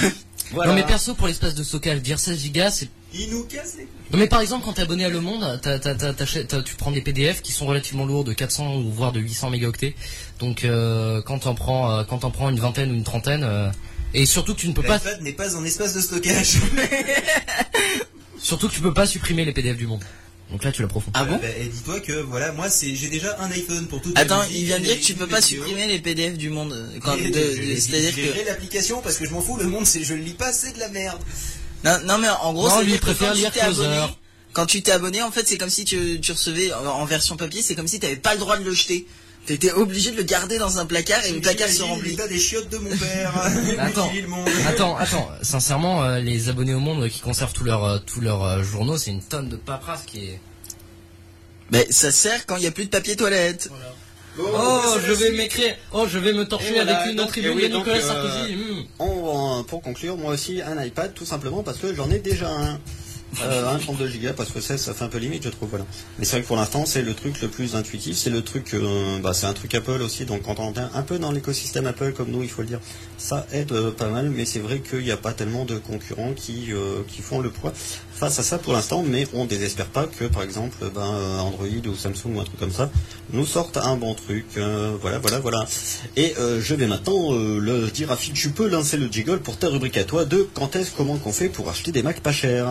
Voilà. Non mais perso pour l'espace de stockage, dire 16 Go c'est... Il nous casse les... Non mais par exemple quand t'es abonné à Le Monde, tu prends des PDF qui sont relativement lourds de 400 ou voire de 800 mégaoctets. Donc quand t'en prends une vingtaine ou une trentaine, et surtout que tu ne peux pas... n'est pas un espace de stockage. Surtout que tu peux pas supprimer les PDF du Monde. Donc là tu l'approfonds. Ah bon? Et dis-toi que voilà, moi j'ai déjà un iPhone pour tout. Attends, il vient de dire que tu peux pas supprimer les PDF du Monde. C'est-à-dire que j'ai l'application parce que je m'en fous, Le Monde je le lis pas, c'est de la merde. Non mais en gros, lui préfère lire Closer. Quand tu t'es abonné, en fait, c'est comme si tu recevais en version papier, c'est comme si t'avais pas le droit de le jeter. T'étais obligé de le garder dans un placard et le placard se remplit. T'as des chiottes de mon père. Attends, sincèrement, les abonnés au Monde qui conservent tous leurs journaux, c'est une tonne de paperasse qui est... Mais ça sert quand il y a plus de papier toilette. Voilà. Je vais me torcher avec une tribune de Nicolas Sarkozy. Pour conclure, moi aussi un iPad, tout simplement parce que j'en ai déjà un. Un 32 Go parce que ça fait un peu limite, je trouve, voilà. Mais c'est vrai que pour l'instant c'est le truc le plus intuitif, c'est le truc c'est un truc Apple aussi, donc quand on est un peu dans l'écosystème Apple comme nous, il faut le dire, ça aide pas mal, mais c'est vrai qu'il n'y a pas tellement de concurrents qui font le poids face à ça pour l'instant, mais on désespère pas que par exemple Android ou Samsung ou un truc comme ça nous sortent un bon truc, voilà. Et je vais maintenant le dire à Phil, tu peux lancer le jiggle pour ta rubrique à toi de comment qu'on fait pour acheter des Macs pas chers.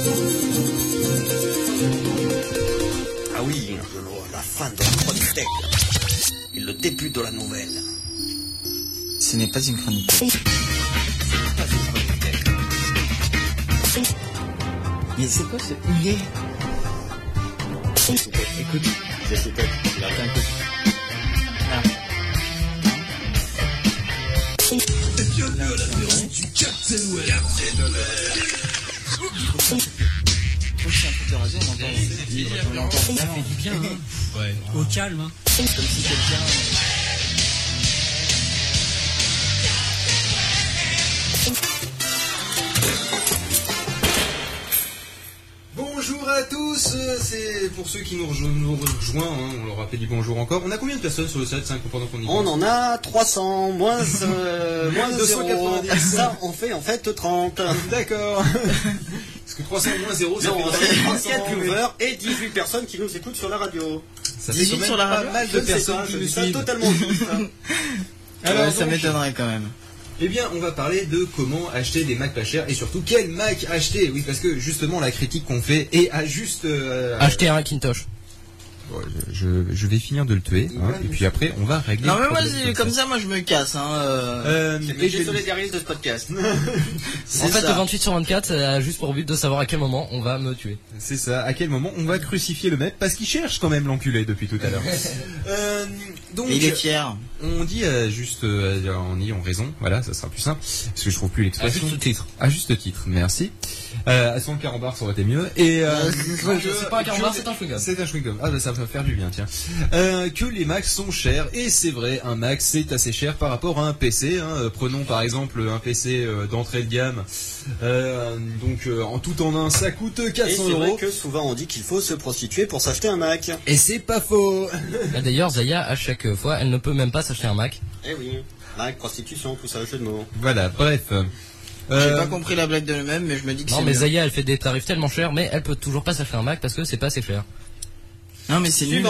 Ah oui, la fin de la chronique tech et le début de la nouvelle. Ce n'est pas une chronique tech. Mais c'est quoi ce huguet? Écoute, c'est tech. Bienvenue à l'apéro du Captain Web. C'est un truc de radio, on entend. Ça fait du bien, hein. Ouais. Au calme, hein. Comme si quelqu'un... Bonjour à tous, c'est pour ceux qui nous rejoignent, on leur rappelle du bonjour encore. On a combien de personnes sur le site pendant qu'on y On en a 300, moins 290. Ça, on fait en fait 30. D'accord. Parce que 300 moins 0, ça fait 34 viewers et 18 personnes qui nous écoutent sur la radio. Ça fait quand même pas mal de personnes qui nous suivent. Totalement juste. Alors, ça m'étonnerait quand même. Eh bien, on va parler de comment acheter des Macs pas chers et surtout quel Mac acheter. Oui, parce que justement, la critique qu'on fait est à juste... Acheter un Macintosh. Ouais, je vais finir de le tuer, hein, et puis après, on va régler... Non, mais moi, comme ça, moi, je me casse. Et je solidarise de ce podcast. En fait, le 28/24, juste pour but de savoir à quel moment on va me tuer. C'est ça, à quel moment on va crucifier le mec, parce qu'il cherche quand même l'enculé depuis tout à l'heure. Donc, il est fier. On dit en ayant raison, voilà, ça sera plus simple, parce que je trouve plus l'expression. À juste titre. À juste titre, merci. Sans le carambar, ça aurait été mieux. Et c'est pas un carambar, c'est un chewing-gum. C'est un chewing-gum. Ah bah ça va faire du bien, tiens. Que les Macs sont chers, et c'est vrai, un Mac c'est assez cher par rapport à un PC. Prenons par exemple un PC d'entrée de gamme. Donc en tout en un, ça coûte 400 €. Et c'est vrai que souvent on dit qu'il faut se prostituer pour s'acheter un Mac. Et c'est pas faux. D'ailleurs, Zaya, à chaque fois, elle ne peut même pas s'acheter un Mac. Eh oui, Mac, prostitution, tout ça, jeu de mots. Voilà, bref. J'ai pas compris la blague de lui-même, mais je me dis que c'est... Non, mais Zaya, elle fait des tarifs tellement chers, mais elle peut toujours pas s'acheter un Mac parce que c'est pas assez cher. Non, mais c'est nul.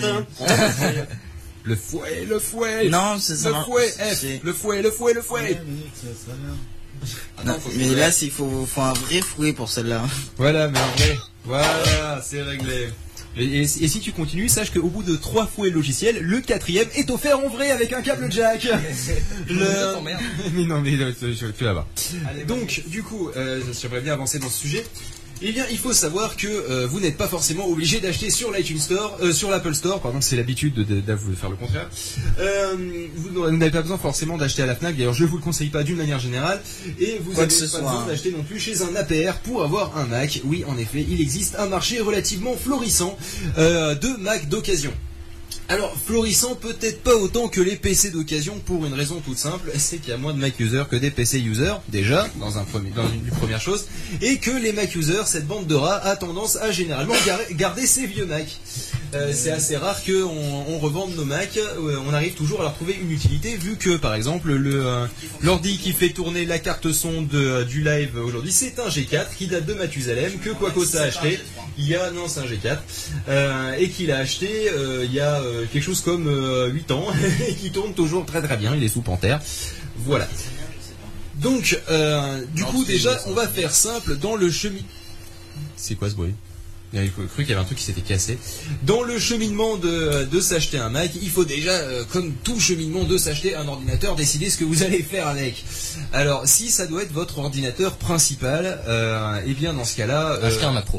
Le fouet. Non, c'est ça. Le fouet, F. Le fouet. Non, mais là, il faut un vrai fouet pour celle-là. Voilà, mais en vrai. Voilà, c'est réglé. Et si tu continues, sache qu'au bout de 3 fouets logiciels, le 4e est offert en vrai avec un câble jack. Mais non, mais tu vas voir. Donc, du coup, j'aimerais bien avancer dans ce sujet. Eh bien, il faut savoir que vous n'êtes pas forcément obligé d'acheter sur l'iTunes Store, sur l'Apple Store, pardon, c'est l'habitude de faire le contraire. Vous n'avez pas besoin forcément d'acheter à la Fnac, d'ailleurs je ne vous le conseille pas d'une manière générale, et vous n'avez pas besoin d'acheter non plus chez un APR pour avoir un Mac. Oui, en effet, il existe un marché relativement florissant de Mac d'occasion. Alors, florissant peut-être pas autant que les PC d'occasion pour une raison toute simple, c'est qu'il y a moins de Mac users que des PC users, déjà, dans une première chose, et que les Mac users, cette bande de rats, a tendance à généralement garder ses vieux Mac. c'est assez rare qu'on revende nos Mac. On arrive toujours à leur trouver une utilité, vu que par exemple l'ordi qui fait tourner la carte son du live aujourd'hui, c'est un G4 qui date de Mathusalem, que Quacos a acheté c'est un G4 et qu'il a acheté il y a quelque chose comme 8 ans et qui tourne toujours très très bien. Il est sous Panther. Voilà. Donc du coup déjà on va faire simple dans le chemin. C'est quoi ce bruit? J'avais cru qu'il y avait un truc qui s'était cassé. Dans le cheminement de s'acheter un Mac, il faut déjà, comme tout cheminement de s'acheter un ordinateur, décider ce que vous allez faire avec. Alors, si ça doit être votre ordinateur principal, eh bien dans ce cas-là... acheter un Mac Pro.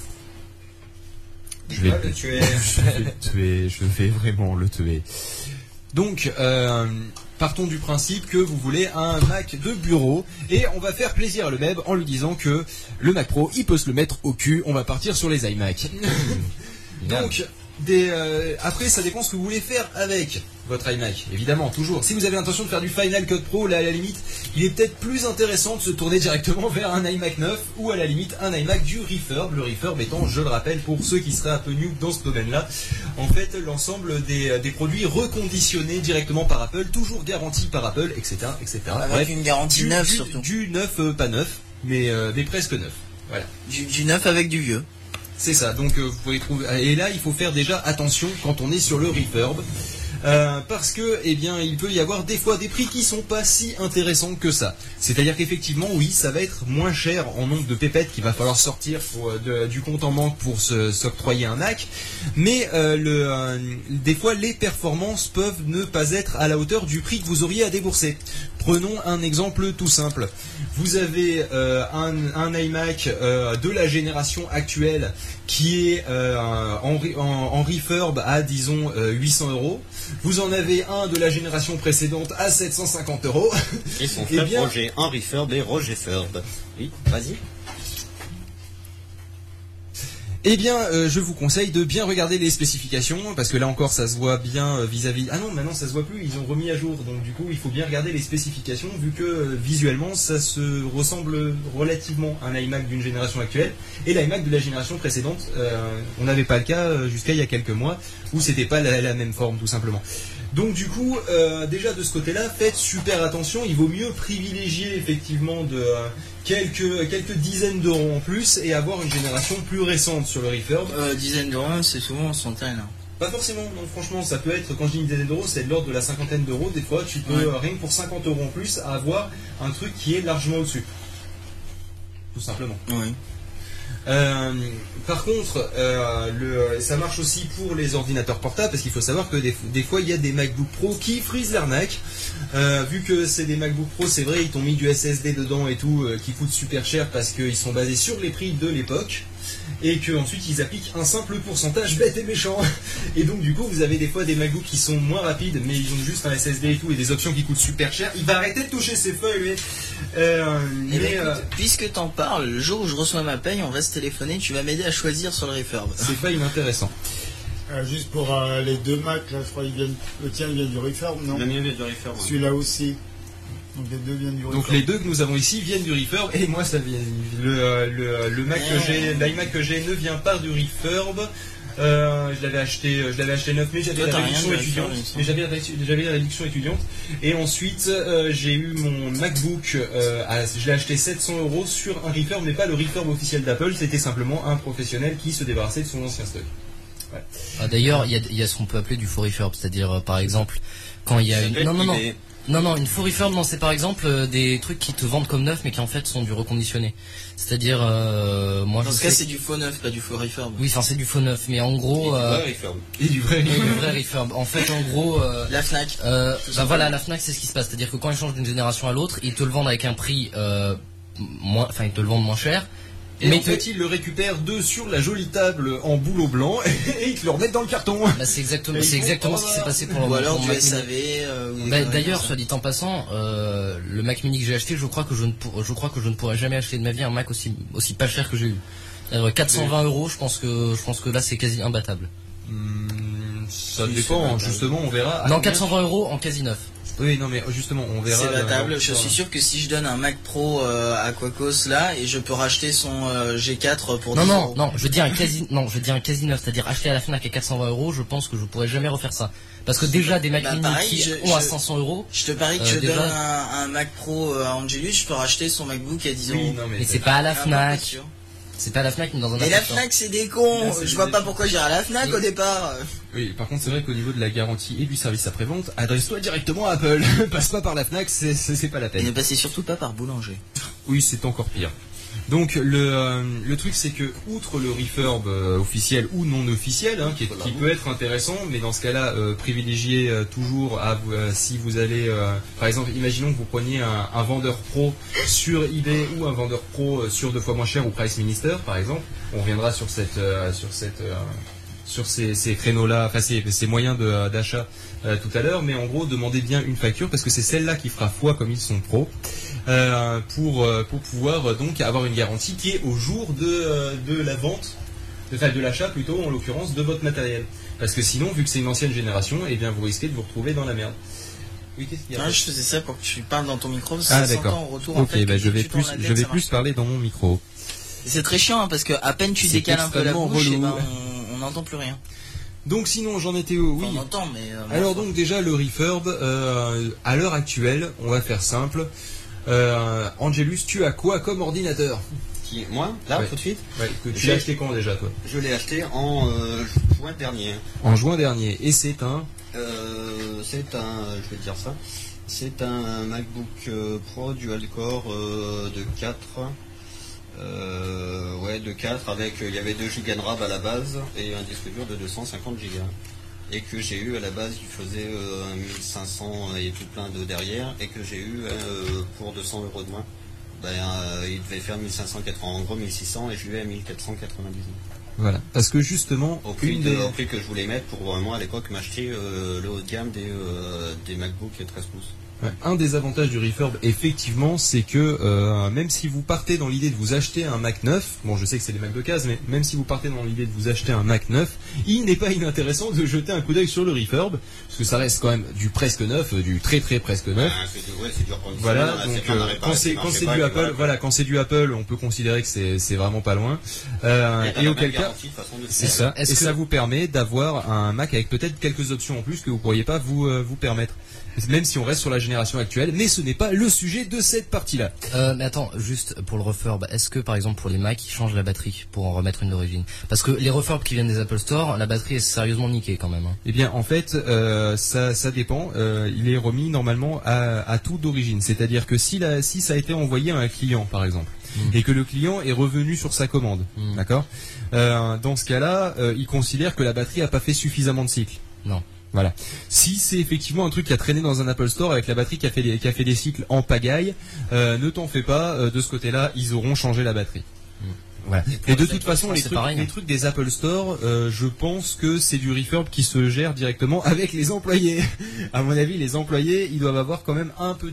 Je vais le tuer. Je vais vraiment le tuer. Donc, partons du principe que vous voulez un Mac de bureau et on va faire plaisir à le Meb en lui disant que le Mac Pro, il peut se le mettre au cul. On va partir sur les iMac. Donc, après, ça dépend ce que vous voulez faire avec votre iMac. Évidemment, toujours. Si vous avez l'intention de faire du Final Cut Pro, là, à la limite, il est peut-être plus intéressant de se tourner directement vers un iMac 9 ou à la limite un iMac du Refurb. Le Refurb étant, je le rappelle, pour ceux qui seraient un peu new dans ce domaine-là, en fait, l'ensemble des produits reconditionnés directement par Apple, toujours garantis par Apple, etc., etc. Avec bref, une garantie neuve surtout. Du neuf, pas neuf, mais presque neuf. Voilà. Du neuf avec du vieux. C'est ça, donc vous pouvez trouver. Et là, il faut faire déjà attention quand on est sur le Refurb. Parce que, eh bien, il peut y avoir des fois des prix qui sont pas si intéressants que ça. C'est-à-dire qu'effectivement, oui, ça va être moins cher en nombre de pépettes qu'il va falloir sortir du compte en banque pour s'octroyer un Mac. Mais des fois, les performances peuvent ne pas être à la hauteur du prix que vous auriez à débourser. Prenons un exemple tout simple. Vous avez un iMac de la génération actuelle qui est en refurb à, disons, 800 €. Vous en avez un de la génération précédente à 750 €. Et son frère Roger, un refurb et Roger Furb. Oui, vas-y. Eh bien, je vous conseille de bien regarder les spécifications, parce que là encore, ça se voit bien vis-à-vis... Ah non, maintenant ça se voit plus, ils ont remis à jour, donc du coup, il faut bien regarder les spécifications, vu que visuellement, ça se ressemble relativement à un iMac d'une génération actuelle, et l'iMac de la génération précédente, on n'avait pas le cas jusqu'à il y a quelques mois, où c'était pas la même forme, tout simplement. Donc du coup, déjà de ce côté-là, faites super attention, il vaut mieux privilégier effectivement quelques dizaines d'euros en plus et avoir une génération plus récente sur le Refurb. Dizaines d'euros, c'est souvent en centaines. Pas forcément, non, franchement, ça peut être, quand je dis une dizaine d'euros, c'est de l'ordre de la cinquantaine d'euros. Des fois, tu peux, rien que pour 50 € en plus, avoir un truc qui est largement au-dessus. Tout simplement. Oui. Par contre, ça marche aussi pour les ordinateurs portables, parce qu'il faut savoir que des fois il y a des MacBook Pro qui frisent l'arnaque. Vu que c'est des MacBook Pro, c'est vrai, ils t'ont mis du SSD dedans et tout, qui coûte super cher parce qu'ils sont basés sur les prix de l'époque. Et qu'ensuite ils appliquent un simple pourcentage bête et méchant. Et donc du coup vous avez des fois des MacBooks qui sont moins rapides, mais ils ont juste un SSD et tout, et des options qui coûtent super cher. Il va arrêter de toucher ses feuilles, puisque t'en parles, le jour où je reçois ma paye, on va se téléphoner, tu vas m'aider à choisir sur le Refurb. C'est pas inintéressant. Juste pour les deux Macs, là, je crois le tien vient du Refurb, non? Le mien vient du Refurb. Celui-là aussi. Donc les deux viennent du Refurb. Donc les deux que nous avons ici viennent du Refurb, et moi ça vient. Le Mac que j'ai, l'iMac que j'ai ne vient pas du Refurb. Je l'avais acheté neuf, mais j'avais la réduction étudiante. J'avais la réduction étudiante. Et ensuite j'ai eu mon MacBook, je l'ai acheté 700 € sur un Refurb, mais pas le Refurb officiel d'Apple. C'était simplement un professionnel qui se débarrassait de son ancien stock. Ouais. Ah, d'ailleurs, il y a ce qu'on peut appeler du faux Refurb, c'est-à-dire par exemple quand il y a une faux Refurb, non, c'est par exemple des trucs qui te vendent comme neuf mais qui en fait sont du reconditionné. C'est-à-dire moi dans ce cas c'est du faux neuf, pas du faux Refurb. Oui, enfin c'est du faux neuf, mais en gros et du vrai Refurb. En fait, en gros la Fnac. Voilà, la Fnac, c'est ce qui se passe, c'est-à-dire que quand ils changent d'une génération à l'autre, ils te le vendent avec un prix ils te le vendent moins cher. Mais en fait, ils le récupèrent sur la jolie table en bouleau blanc et ils te le remettent dans le carton. Bah, c'est exactement ce qui s'est passé pour ou alors pour du Mac SAV. D'ailleurs, soit dit en passant, le Mac Mini que j'ai acheté, je crois que je ne pourrai jamais acheter de ma vie un Mac aussi pas cher que j'ai eu. 420 €, je pense que là c'est quasi imbattable. Ça dépend, justement, on verra. Non, 420 € en quasi neuf. Oui, non, mais justement, on verra. C'est battable. Je suis sûr que si je donne un Mac Pro à Quacos là, et je peux racheter son G4 pour 10 euros. Non, je dis un quasi neuf, c'est-à-dire acheter à la Fnac à 420 euros. Je pense que je pourrais jamais refaire ça. Parce que déjà des Mac mini qui ont à 500 euros. Je te parie que je donne un Mac Pro à Angelus, je peux racheter son MacBook à 10 euros. Non, mais c'est pas à la Fnac. C'est pas à la Fnac, mais dans un. Et la Fnac, c'est des cons. Je vois pas pourquoi j'irai à la Fnac au départ. Oui, par contre, c'est vrai qu'au niveau de la garantie et du service après-vente, adresse-toi directement à Apple. Passe pas par la Fnac, c'est pas la peine. Et ne passez surtout pas par Boulanger. Oui, c'est encore pire. Donc le truc, c'est que outre le refurb officiel ou non officiel, hein, qui peut être intéressant, mais dans ce cas-là, privilégiez toujours si vous allez, par exemple, imaginons que vous preniez un vendeur pro sur eBay ou un vendeur pro sur 2 fois moins cher ou Price Minister, par exemple. On reviendra sur ces créneaux-là, enfin ces moyens d'achat tout à l'heure, mais en gros, demandez bien une facture parce que c'est celle-là qui fera foi comme ils sont pros. Pour pouvoir donc avoir une garantie qui est au jour de la vente, de l'achat plutôt en l'occurrence de votre matériel. Parce que sinon, vu que c'est une ancienne génération, eh bien vous risquez de vous retrouver dans la merde. Oui, qu'est-ce qu'il y a? Je faisais ça pour que tu parles dans ton micro. Ah d'accord. En retour, ok, je vais plus parler dans mon micro. C'est très chiant hein, parce que à peine tu décales un peu la bouche, on n'entend plus rien. Donc sinon j'en étais où? Oui. On entend, mais alors donc déjà le refurb à l'heure actuelle, on va faire simple. Angelus, tu as quoi comme ordinateur? Moi, là, tout de suite? Ouais, que tu l'as acheté quand déjà, toi? Je l'ai acheté en juin dernier. En juin dernier. Et c'est un? Je vais te dire ça. C'est un MacBook Pro dual-core de 4. De 4 avec, il y avait 2 Go de RAM à la base et un disque dur de 250 Go. Et que j'ai eu à la base, il faisait 1500 et tout plein de derrière, et que j'ai eu pour 200 € de moins. Il devait faire 1580, en gros 1600, et je lui ai à 1499. Voilà, parce que justement, au prix que je voulais mettre pour moi à l'époque m'acheter le haut de gamme des MacBook 13 pouces. Ouais. Un des avantages du refurb, effectivement, c'est que même si vous partez dans l'idée de vous acheter un Mac neuf, bon je sais que c'est des Mac d'occasion, mais même si vous partez dans l'idée de vous acheter un Mac neuf, il n'est pas inintéressant de jeter un coup d'œil sur le refurb, parce que ça reste quand même du presque neuf, du très très presque neuf. Voilà, donc quand c'est du Apple, voilà, quand c'est du Apple, on peut considérer que c'est vraiment pas loin. Et auquel cas, c'est ça. Et ça vous permet d'avoir un Mac avec peut-être quelques options en plus que vous pourriez pas vous permettre. Même si on reste sur la génération actuelle, mais ce n'est pas le sujet de cette partie-là. Mais attends, juste pour le refurb, est-ce que par exemple pour les Mac, ils changent la batterie pour en remettre une d'origine? Parce que les refurbs qui viennent des Apple Store, la batterie est sérieusement niquée quand même. Hein. Eh bien, en fait, ça dépend. Il est remis normalement à tout d'origine. C'est-à-dire que si ça a été envoyé à un client, par exemple, et que le client est revenu sur sa commande, d'accord, dans ce cas-là, il considère que la batterie n'a pas fait suffisamment de cycles. Non. Voilà. Si c'est effectivement un truc qui a traîné dans un Apple Store avec la batterie qui a fait des cycles en pagaille, ne t'en fais pas. De ce côté-là, ils auront changé la batterie. Voilà. Et de toute façon, les trucs des Apple Store, je pense que c'est du refurb qui se gère directement avec les employés. À mon avis, les employés, ils doivent avoir quand même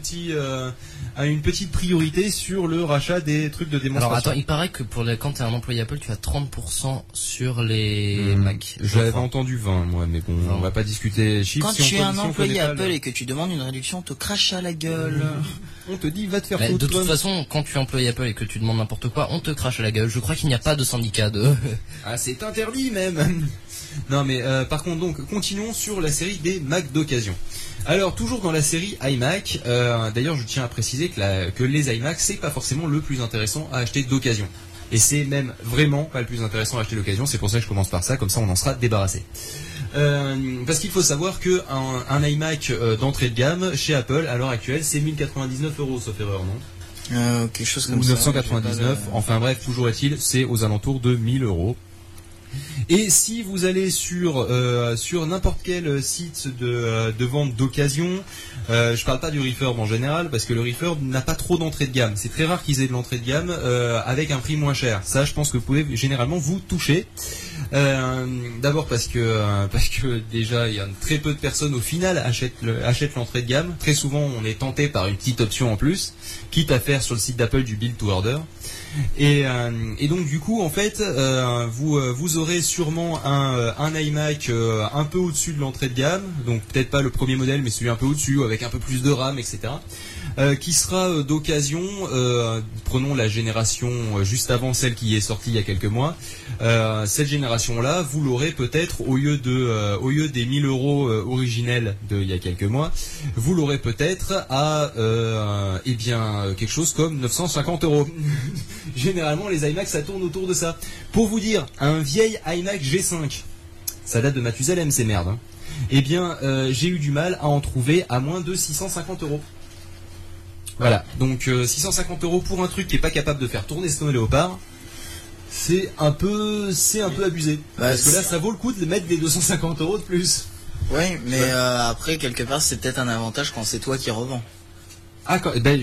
une petite priorité sur le rachat des trucs de démonstration. Alors attends, il paraît que quand tu es un employé Apple, tu as 30% sur les Mac. J'avais entendu 20, moi, mais bon, on va pas discuter chiffres. Quand tu es un employé Apple et que tu demandes une réduction, on te crache à la gueule. On te dit, va te faire foutre. De toute façon, quand tu es employé Apple et que tu demandes n'importe quoi, on te crache à la gueule. Je crois qu'il n'y a pas de syndicat de... Ah, c'est interdit même. Non mais par contre, donc, continuons sur la série des Mac d'occasion. Alors, toujours dans la série iMac, d'ailleurs je tiens à préciser que les iMac, c'est pas forcément le plus intéressant à acheter d'occasion. Et c'est même vraiment pas le plus intéressant à acheter d'occasion, c'est pour ça que je commence par ça, comme ça on en sera débarrassé. Parce qu'il faut savoir que un iMac d'entrée de gamme chez Apple à l'heure actuelle, c'est 1099 €, sauf erreur, non? Quelque chose comme 999, enfin bref, toujours est-il, c'est aux alentours de 1000 €. Et si vous allez sur n'importe quel site de vente d'occasion, je parle pas du refurb en général, parce que le refurb n'a pas trop d'entrée de gamme. C'est très rare qu'ils aient de l'entrée de gamme avec un prix moins cher. Ça, je pense que vous pouvez généralement vous toucher. D'abord parce que déjà il y a très peu de personnes au final achètent l'entrée de gamme. Très souvent on est tenté par une petite option en plus, quitte à faire sur le site d'Apple du build to order. Et donc du coup en fait vous aurez sûrement un iMac un peu au-dessus de l'entrée de gamme, donc peut-être pas le premier modèle, mais celui un peu au-dessus, avec un peu plus de RAM, etc. Qui sera d'occasion, prenons la génération juste avant celle qui est sortie il y a quelques mois, cette génération-là, vous l'aurez peut-être au lieu des 1000 € originels il y a quelques mois, vous l'aurez peut-être à quelque chose comme 950 €. Généralement, les iMac ça tourne autour de ça. Pour vous dire, un vieil iMac G5, ça date de Mathusalem, ces merdes. J'ai eu du mal à en trouver à moins de 650 €. Voilà, donc 650 € pour un truc qui est pas capable de faire tourner Snow Leopard, c'est un peu abusé. Parce que là, ça vaut le coup de mettre des 250 € de plus. Oui, mais après, quelque part, c'est peut-être un avantage quand c'est toi qui revends. Ah,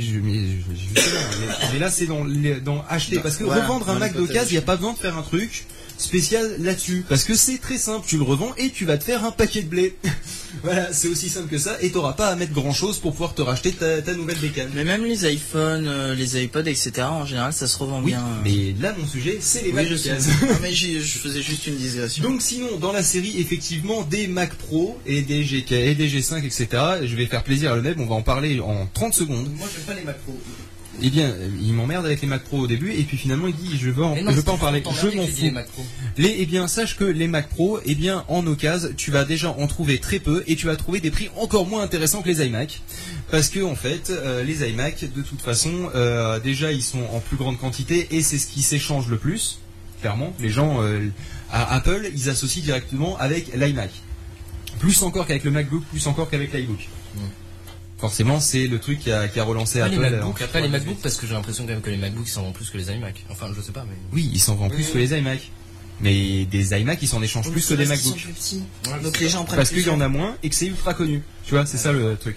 mais là, c'est dans acheter. Parce que revendre un Mac d'occasion, il n'y a pas besoin de faire un truc spécial là-dessus. Parce que c'est très simple, tu le revends et tu vas te faire un paquet de blé. Voilà, c'est aussi simple que ça. Et t'auras pas à mettre grand-chose pour pouvoir te racheter ta nouvelle bécane. Mais même les iPhones, les iPods, etc., en général, ça se revend bien. Mais là, mon sujet, c'est les Mac d'occasion. Mais je faisais juste une digression. Donc sinon, dans la série, effectivement, des Mac Pro et des GK et des G5, etc., je vais faire plaisir à le même, on va en parler en 30 secondes. Moi, j'aime pas les Mac Pro. Eh bien, il m'emmerde avec les Mac Pro au début, et puis finalement il dit je veux pas en parler, je m'en fous. Sache que les Mac Pro, en occasion, tu vas déjà en trouver très peu, et tu vas trouver des prix encore moins intéressants que les iMac, parce que en fait, les iMac, de toute façon, déjà ils sont en plus grande quantité, et c'est ce qui s'échange le plus, clairement. Les gens, à Apple, ils associent directement avec l'iMac. Plus encore qu'avec le MacBook, plus encore qu'avec l'iBook. Forcément, c'est le truc qui a relancé Apple. Après les MacBooks, parce que j'ai l'impression quand même que les MacBooks ils s'en vendent plus que les iMac. Enfin, je sais pas, mais. Oui, ils s'en vendent plus que les iMac. Mais des iMac, ils s'en échangent plus que des MacBooks. Donc les gens prennent parce qu'il y en a moins et que c'est ultra connu. Tu vois, c'est ça le truc.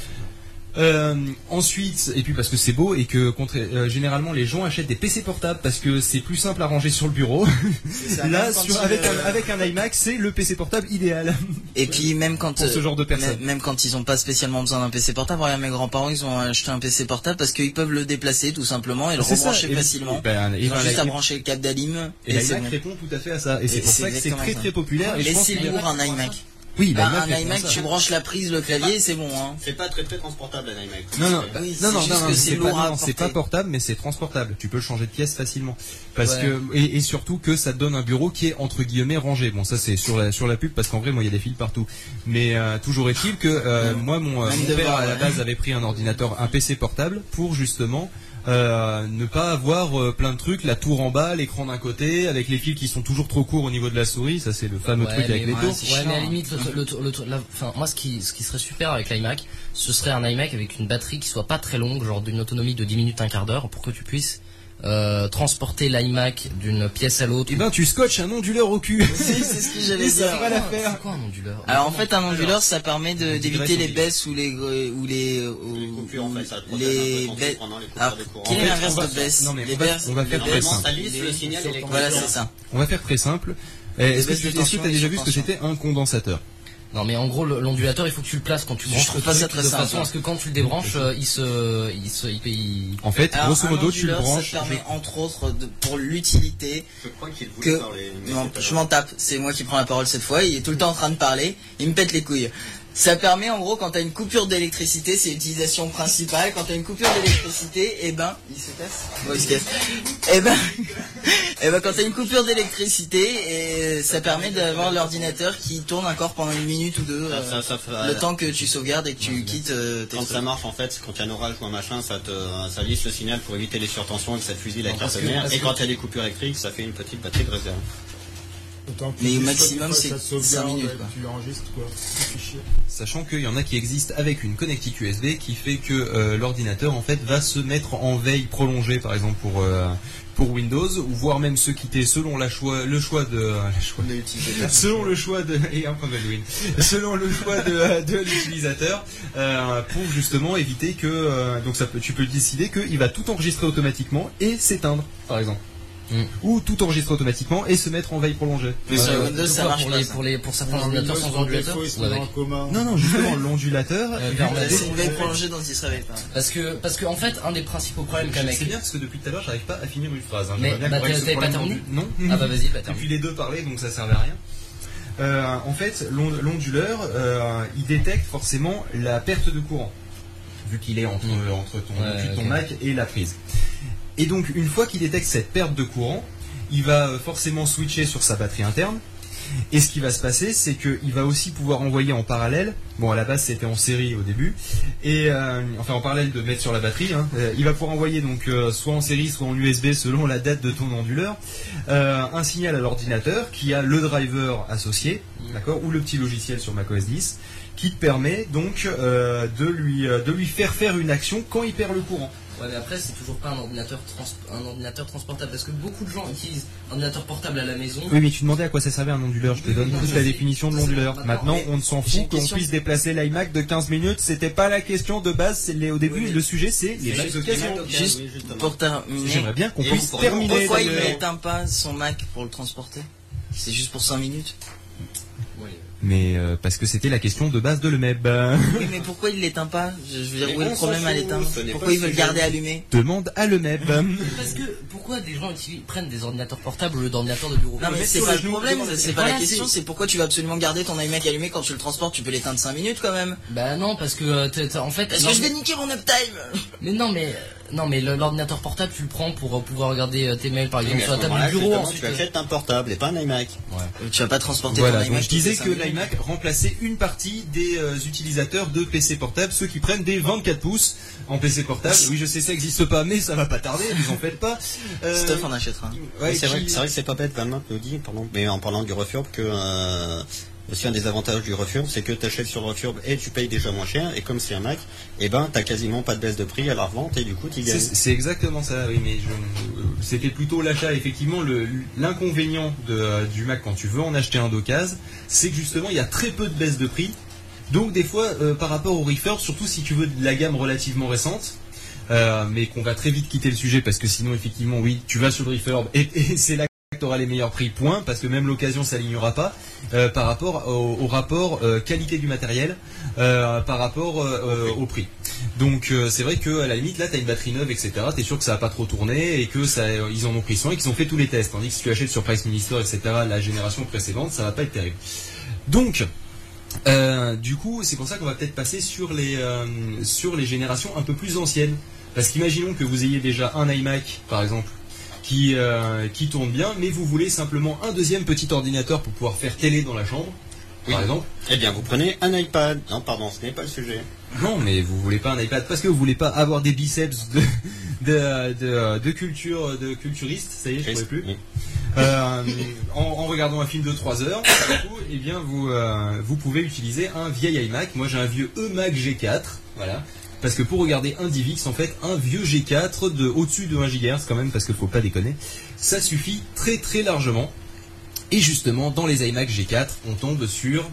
Ensuite, et puis parce que c'est beau et que généralement les gens achètent des PC portables parce que c'est plus simple à ranger sur le bureau. Là, avec un iMac, c'est le PC portable idéal. Et puis même quand pour ce genre de personnes, même quand ils ont pas spécialement besoin d'un PC portable, regarde mes grands-parents, ils ont acheté un PC portable parce qu'ils peuvent le déplacer tout simplement et le rebrancher facilement. Ils ont juste à brancher le câble d'Alim et l'iMac répond tout à fait à ça. Et c'est pour ça que c'est très très populaire. Et c'est lourd un iMac. Oui, un iMac, tu branches la prise, le clavier, c'est bon. Hein. C'est pas très très transportable un iMac. Non, c'est pas portable, mais c'est transportable. Tu peux le changer de pièce facilement. Parce que et surtout que ça te donne un bureau qui est entre guillemets rangé. Bon, ça c'est sur la pub parce qu'en vrai, moi, il y a des fils partout. Mais toujours est-il que moi, mon père à la base avait pris un PC portable pour justement. Ne pas avoir plein de trucs, la tour en bas, l'écran d'un côté, avec les fils qui sont toujours trop courts au niveau de la souris, ça c'est le fameux truc avec les tours. Ouais, mais à la limite, moi ce qui serait super avec l'iMac, ce serait un iMac avec une batterie qui soit pas très longue, genre d'une autonomie de 10 minutes, un quart d'heure, pour que tu puisses transporter l'iMac d'une pièce à l'autre. Et ben tu scotches un onduleur au cul. C'est ce que j'allais dire. C'est quoi un onduleur? Alors en fait un onduleur ça permet d'éviter les baisses ou les coupures en fait, ça te baisses. Quel est l'inverse de baisse? Non mais on va faire très simple. Voilà, c'est ça. On va faire très simple. Est-ce que tu as déjà vu ce que c'était un condensateur? Non mais en gros l'ondulateur il faut que tu le places quand tu branches le truc de façon à ce que quand tu le débranches En fait, grosso modo tu le branches. Ça permet entre autres pour l'utilité que je m'en tape, c'est moi qui prends la parole cette fois, il est tout le temps en train de parler, il me pète les couilles. Ça permet en gros quand t'as une coupure d'électricité, c'est l'utilisation principale. Quand t'as une coupure d'électricité, il se casse. Bon, il se casse. Quand t'as une coupure d'électricité, ça permet d'avoir l'ordinateur qui tourne encore pendant une minute ou deux, le temps que tu sauvegardes et que tu quittes. Quand ça marche en fait, quand il y a un orage ou un machin, ça lisse le signal pour éviter les surtensions et que ça fusille la carte mère. Et quand il y a des coupures électriques, ça fait une petite batterie de réserve. Mais au maximum c'est 5 minutes quoi. Tu enregistres quoi. Sachant qu'il y en a qui existent avec une connectique USB qui fait que l'ordinateur en fait va se mettre en veille prolongée par exemple pour Windows, ou voire même se quitter selon le choix de l'utilisateur pour justement éviter que tu peux décider qu'il va tout enregistrer automatiquement et s'éteindre par exemple. ou tout enregistrer automatiquement et se mettre en veille prolongée. Mais sur Windows, ça marche pour certains ordinateurs sans ondulateur. Non, justement, l'ondulateur c'est une veille prolongée dont il se réveille pas. Parce que en fait, un des principaux problèmes qu'un mec. C'est bien parce que depuis tout à l'heure, j'arrive pas à finir une phrase. Mais t'avais pas terminé ? Non. Ah bah vas-y, bah termine. Depuis les deux parlaient, donc ça servait à rien. En fait, l'onduleur, il détecte forcément la perte de courant, vu qu'il est entre ton Mac et la prise. Et donc, une fois qu'il détecte cette perte de courant, il va forcément switcher sur sa batterie interne. Et ce qui va se passer, c'est qu'il va aussi pouvoir envoyer en parallèle, bon à la base c'était en série au début, et enfin en parallèle de mettre sur la batterie, il va pouvoir envoyer donc soit en série, soit en USB selon la date de ton onduleur, un signal à l'ordinateur qui a le driver associé, d'accord, ou le petit logiciel sur macOS 10, qui te permet donc de lui faire une action quand il perd le courant. Ouais, mais après, c'est toujours pas un ordinateur transportable, parce que beaucoup de gens utilisent un ordinateur portable à la maison. Oui, mais tu demandais à quoi ça servait un onduleur. Je te donne toute la définition de l'onduleur. Maintenant, on ne s'en fout qu'on puisse déplacer l'iMac de 15 minutes. C'était pas la question de base. Au début, le sujet, c'est les Macs d'occasion. Juste pour terminer. J'aimerais bien qu'on puisse terminer. Pourquoi il n'éteint pas son Mac pour le transporter? C'est juste pour 5 minutes. Mais parce que c'était la question de base de l'EMEB. Oui, mais pourquoi il l'éteint pas? Je veux dire, où est le problème à l'éteindre? Pourquoi il veut le garder allumé? Demande à l'EMEB. Parce que pourquoi des gens prennent des ordinateurs portables au lieu d'ordinateurs de bureau? Non, mais c'est pas le problème, c'est pas la question, c'est pourquoi tu vas absolument garder ton iMac allumé quand tu le transportes, tu peux l'éteindre 5 minutes quand même. Bah non, parce que en fait. Est-ce que je vais niquer mon uptime? Mais non, mais l'ordinateur portable, tu le prends pour pouvoir regarder tes mails par exemple sur la table du bureau. Tu achètes un portable et pas un iMac. Ouais. Tu vas pas transporter ton iMac. Je disais que l'iMac remplaçait une partie des utilisateurs de PC portable, ceux qui prennent des 24 pouces en PC portable. Oui, je sais, ça existe pas, mais ça va pas tarder, vous en faites pas. Stuff en achètera. Ouais, c'est vrai que c'est pas bête, Valmont nous dit, mais en parlant du refurb, que aussi un des avantages du refurb, c'est que tu achètes sur le refurb et tu payes déjà moins cher, et comme c'est un Mac, t'as quasiment pas de baisse de prix à la revente, et du coup tu gagnes. C'est exactement ça, oui, mais c'était plutôt l'achat, effectivement, l'inconvénient du Mac quand tu veux en acheter un d'occasion, c'est que justement il y a très peu de baisse de prix, donc des fois par rapport au refurb, surtout si tu veux de la gamme relativement récente, mais qu'on va très vite quitter le sujet, parce que sinon effectivement oui, tu vas sur le refurb et c'est là tu auras les meilleurs prix, point, parce que même l'occasion s'alignera pas par rapport au rapport qualité du matériel par rapport au prix. Donc c'est vrai que à la limite là tu as une batterie neuve, etc. Tu es sûr que ça va pas trop tourner et que ils en ont pris soin et qu'ils ont fait tous les tests, tandis que si tu achètes sur Price Minister, etc., la génération précédente, ça va pas être terrible. Donc du coup c'est pour ça qu'on va peut-être passer sur les générations un peu plus anciennes, parce qu'imaginons que vous ayez déjà un iMac par exemple qui tourne bien, mais vous voulez simplement un deuxième petit ordinateur pour pouvoir faire télé dans la chambre, par exemple. Eh bien, vous prenez un iPad. Non, pardon, ce n'est pas le sujet. Non, mais vous voulez pas un iPad parce que vous voulez pas avoir des biceps de culturiste. Ça y est, je ne pourrais plus. Oui. En regardant un film de 3 heures, du coup, eh bien, vous pouvez utiliser un vieil iMac. Moi, j'ai un vieux eMac G4, voilà. Parce que pour regarder un DivX, en fait, un vieux G4 au-dessus de 1 GHz quand même, parce qu'il ne faut pas déconner, ça suffit très très largement. Et justement, dans les iMac G4, on tombe sur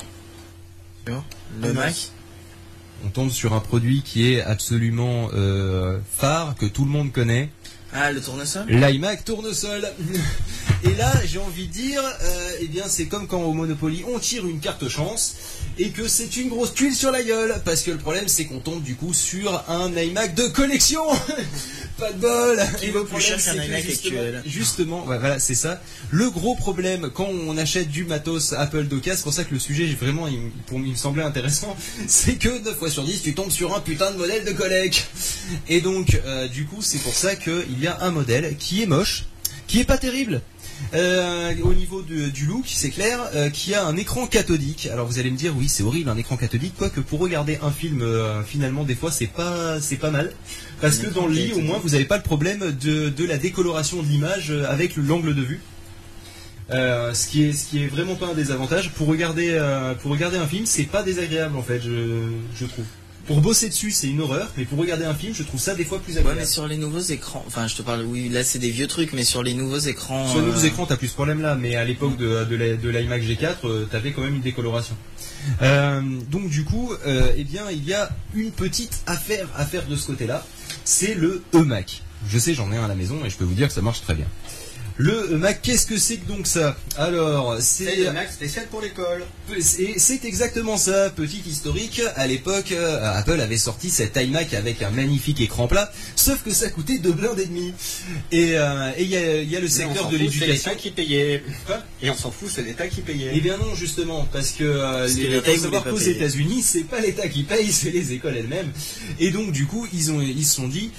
le Mac. On tombe sur un produit qui est absolument phare, que tout le monde connaît. Ah, le tournesol? L'iMac tournesol. Et là, j'ai envie de dire, eh bien, c'est comme quand au Monopoly, on tire une carte chance et que c'est une grosse tuile sur la gueule. Parce que le problème, c'est qu'on tombe du coup sur un iMac de collection. Pas de bol. Qui vaut plus cher qu'un iMac actuel. Justement, voilà, c'est ça. Le gros problème quand on achète du matos Apple d'occasion, c'est pour ça que le sujet, vraiment, il me semblait intéressant, c'est que 9 fois sur 10, tu tombes sur un putain de modèle de collègue. Et donc, du coup, c'est pour ça qu'il y a un modèle qui est moche, qui est pas terrible. Au niveau du look, c'est clair, qui a un écran cathodique. Alors vous allez me dire, oui, c'est horrible un écran cathodique, quoique pour regarder un film, finalement, des fois, c'est pas mal. Parce que dans le lit, au moins, vous n'avez pas le problème de la décoloration de l'image avec l'angle de vue. Ce qui est vraiment pas un désavantage. Pour regarder un film, c'est pas désagréable, en fait, je trouve. Pour bosser dessus, c'est une horreur, mais pour regarder un film, je trouve ça des fois plus agréable. Ouais, mais sur les nouveaux écrans, enfin, je te parle, oui, là c'est des vieux trucs, mais sur les nouveaux écrans. Sur les nouveaux écrans, t'as plus ce problème-là, mais à l'époque de l'iMac G4, t'avais quand même une décoloration. Donc du coup, eh bien, il y a une petite affaire à faire de ce côté-là, c'est le eMac. Je sais, j'en ai un à la maison et je peux vous dire que ça marche très bien. Le Mac, qu'est-ce que c'est que donc ça? Alors, c'est le Mac spécial pour l'école. Et c'est exactement ça, petit historique. À l'époque, Apple avait sorti cet iMac avec un magnifique écran plat, sauf que ça coûtait 2 blindes et demi. Et il y a le secteur de l'éducation. C'est l'État qui payait. Et on s'en fout, c'est l'État qui payait. Eh bien non, justement, parce que faut savoir qu'aux États-Unis, c'est pas l'État qui paye, c'est les écoles elles-mêmes. Et donc du coup, ils se sont dit,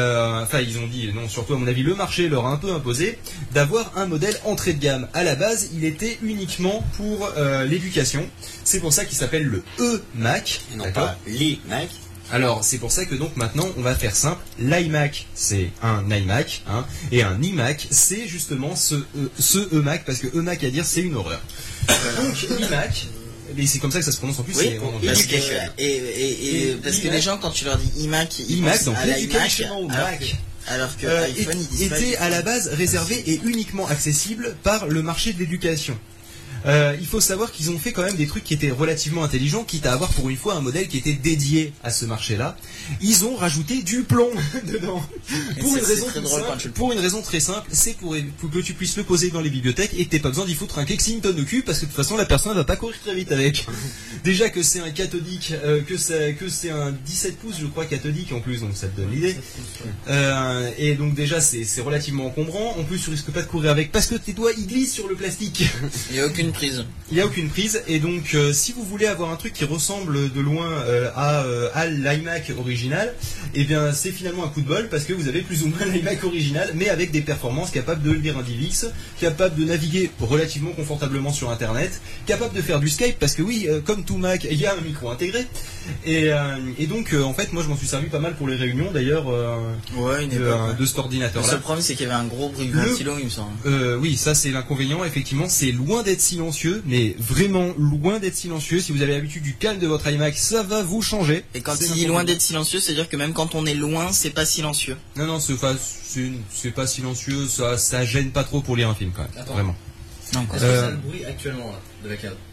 non, surtout à mon avis, le marché leur a un peu imposé d'avoir un modèle entrée de gamme. À la base, il était uniquement pour l'éducation. C'est pour ça qu'il s'appelle le E-Mac. Et non pas l'iMac. Alors, c'est pour ça que donc maintenant, on va faire simple. L'iMac, c'est un iMac, hein, et un iMac, c'est justement ce E-Mac, parce que E-Mac à dire, c'est une horreur. Donc, l'iMac, et c'est comme ça que ça se prononce en plus. Oui, parce que les gens, quand tu leur dis iMac, ils pensent donc à l'iMac, Mac. alors que iPhone, ils disent était à la base réservé et uniquement accessible par le marché de l'éducation. Il faut savoir qu'ils ont fait quand même des trucs qui étaient relativement intelligents, quitte à avoir pour une fois un modèle qui était dédié à ce marché-là. Ils ont rajouté du plomb dedans. Pour une raison très simple, c'est pour que tu puisses le poser dans les bibliothèques et que tu n'aies pas besoin d'y foutre un Kexington au cul, parce que de toute façon la personne ne va pas courir très vite avec. Déjà que c'est un cathodique, que c'est un 17 pouces je crois cathodique en plus, donc ça te donne l'idée. Et donc déjà c'est relativement encombrant. En plus tu risques pas de courir avec parce que tes doigts ils glissent sur le plastique. Il n'y a aucune prise. Il n'y a aucune prise, et donc si vous voulez avoir un truc qui ressemble de loin à l'iMac original, et bien c'est finalement un coup de bol, parce que vous avez plus ou moins l'iMac original, mais avec des performances capables de lire un DivX, capable de naviguer relativement confortablement sur Internet, capable de faire du Skype, parce que oui, comme tout Mac, il y a un micro intégré, et donc en fait moi je m'en suis servi pas mal pour les réunions d'ailleurs de cet ordinateur-là. Le seul problème c'est qu'il y avait un gros bruit ventilo, il me semble. Oui, ça c'est l'inconvénient, effectivement, c'est loin d'être silencieux, mais vraiment loin d'être silencieux. Si vous avez l'habitude du calme de votre iMac, ça va vous changer. Et quand il dit loin d'être silencieux, c'est-à-dire que même quand on est loin, c'est pas silencieux. Non, c'est pas silencieux, ça gêne pas trop pour lire un film quand même. Attends. Vraiment. Est-ce que ça a le bruit actuellement là, de la câble?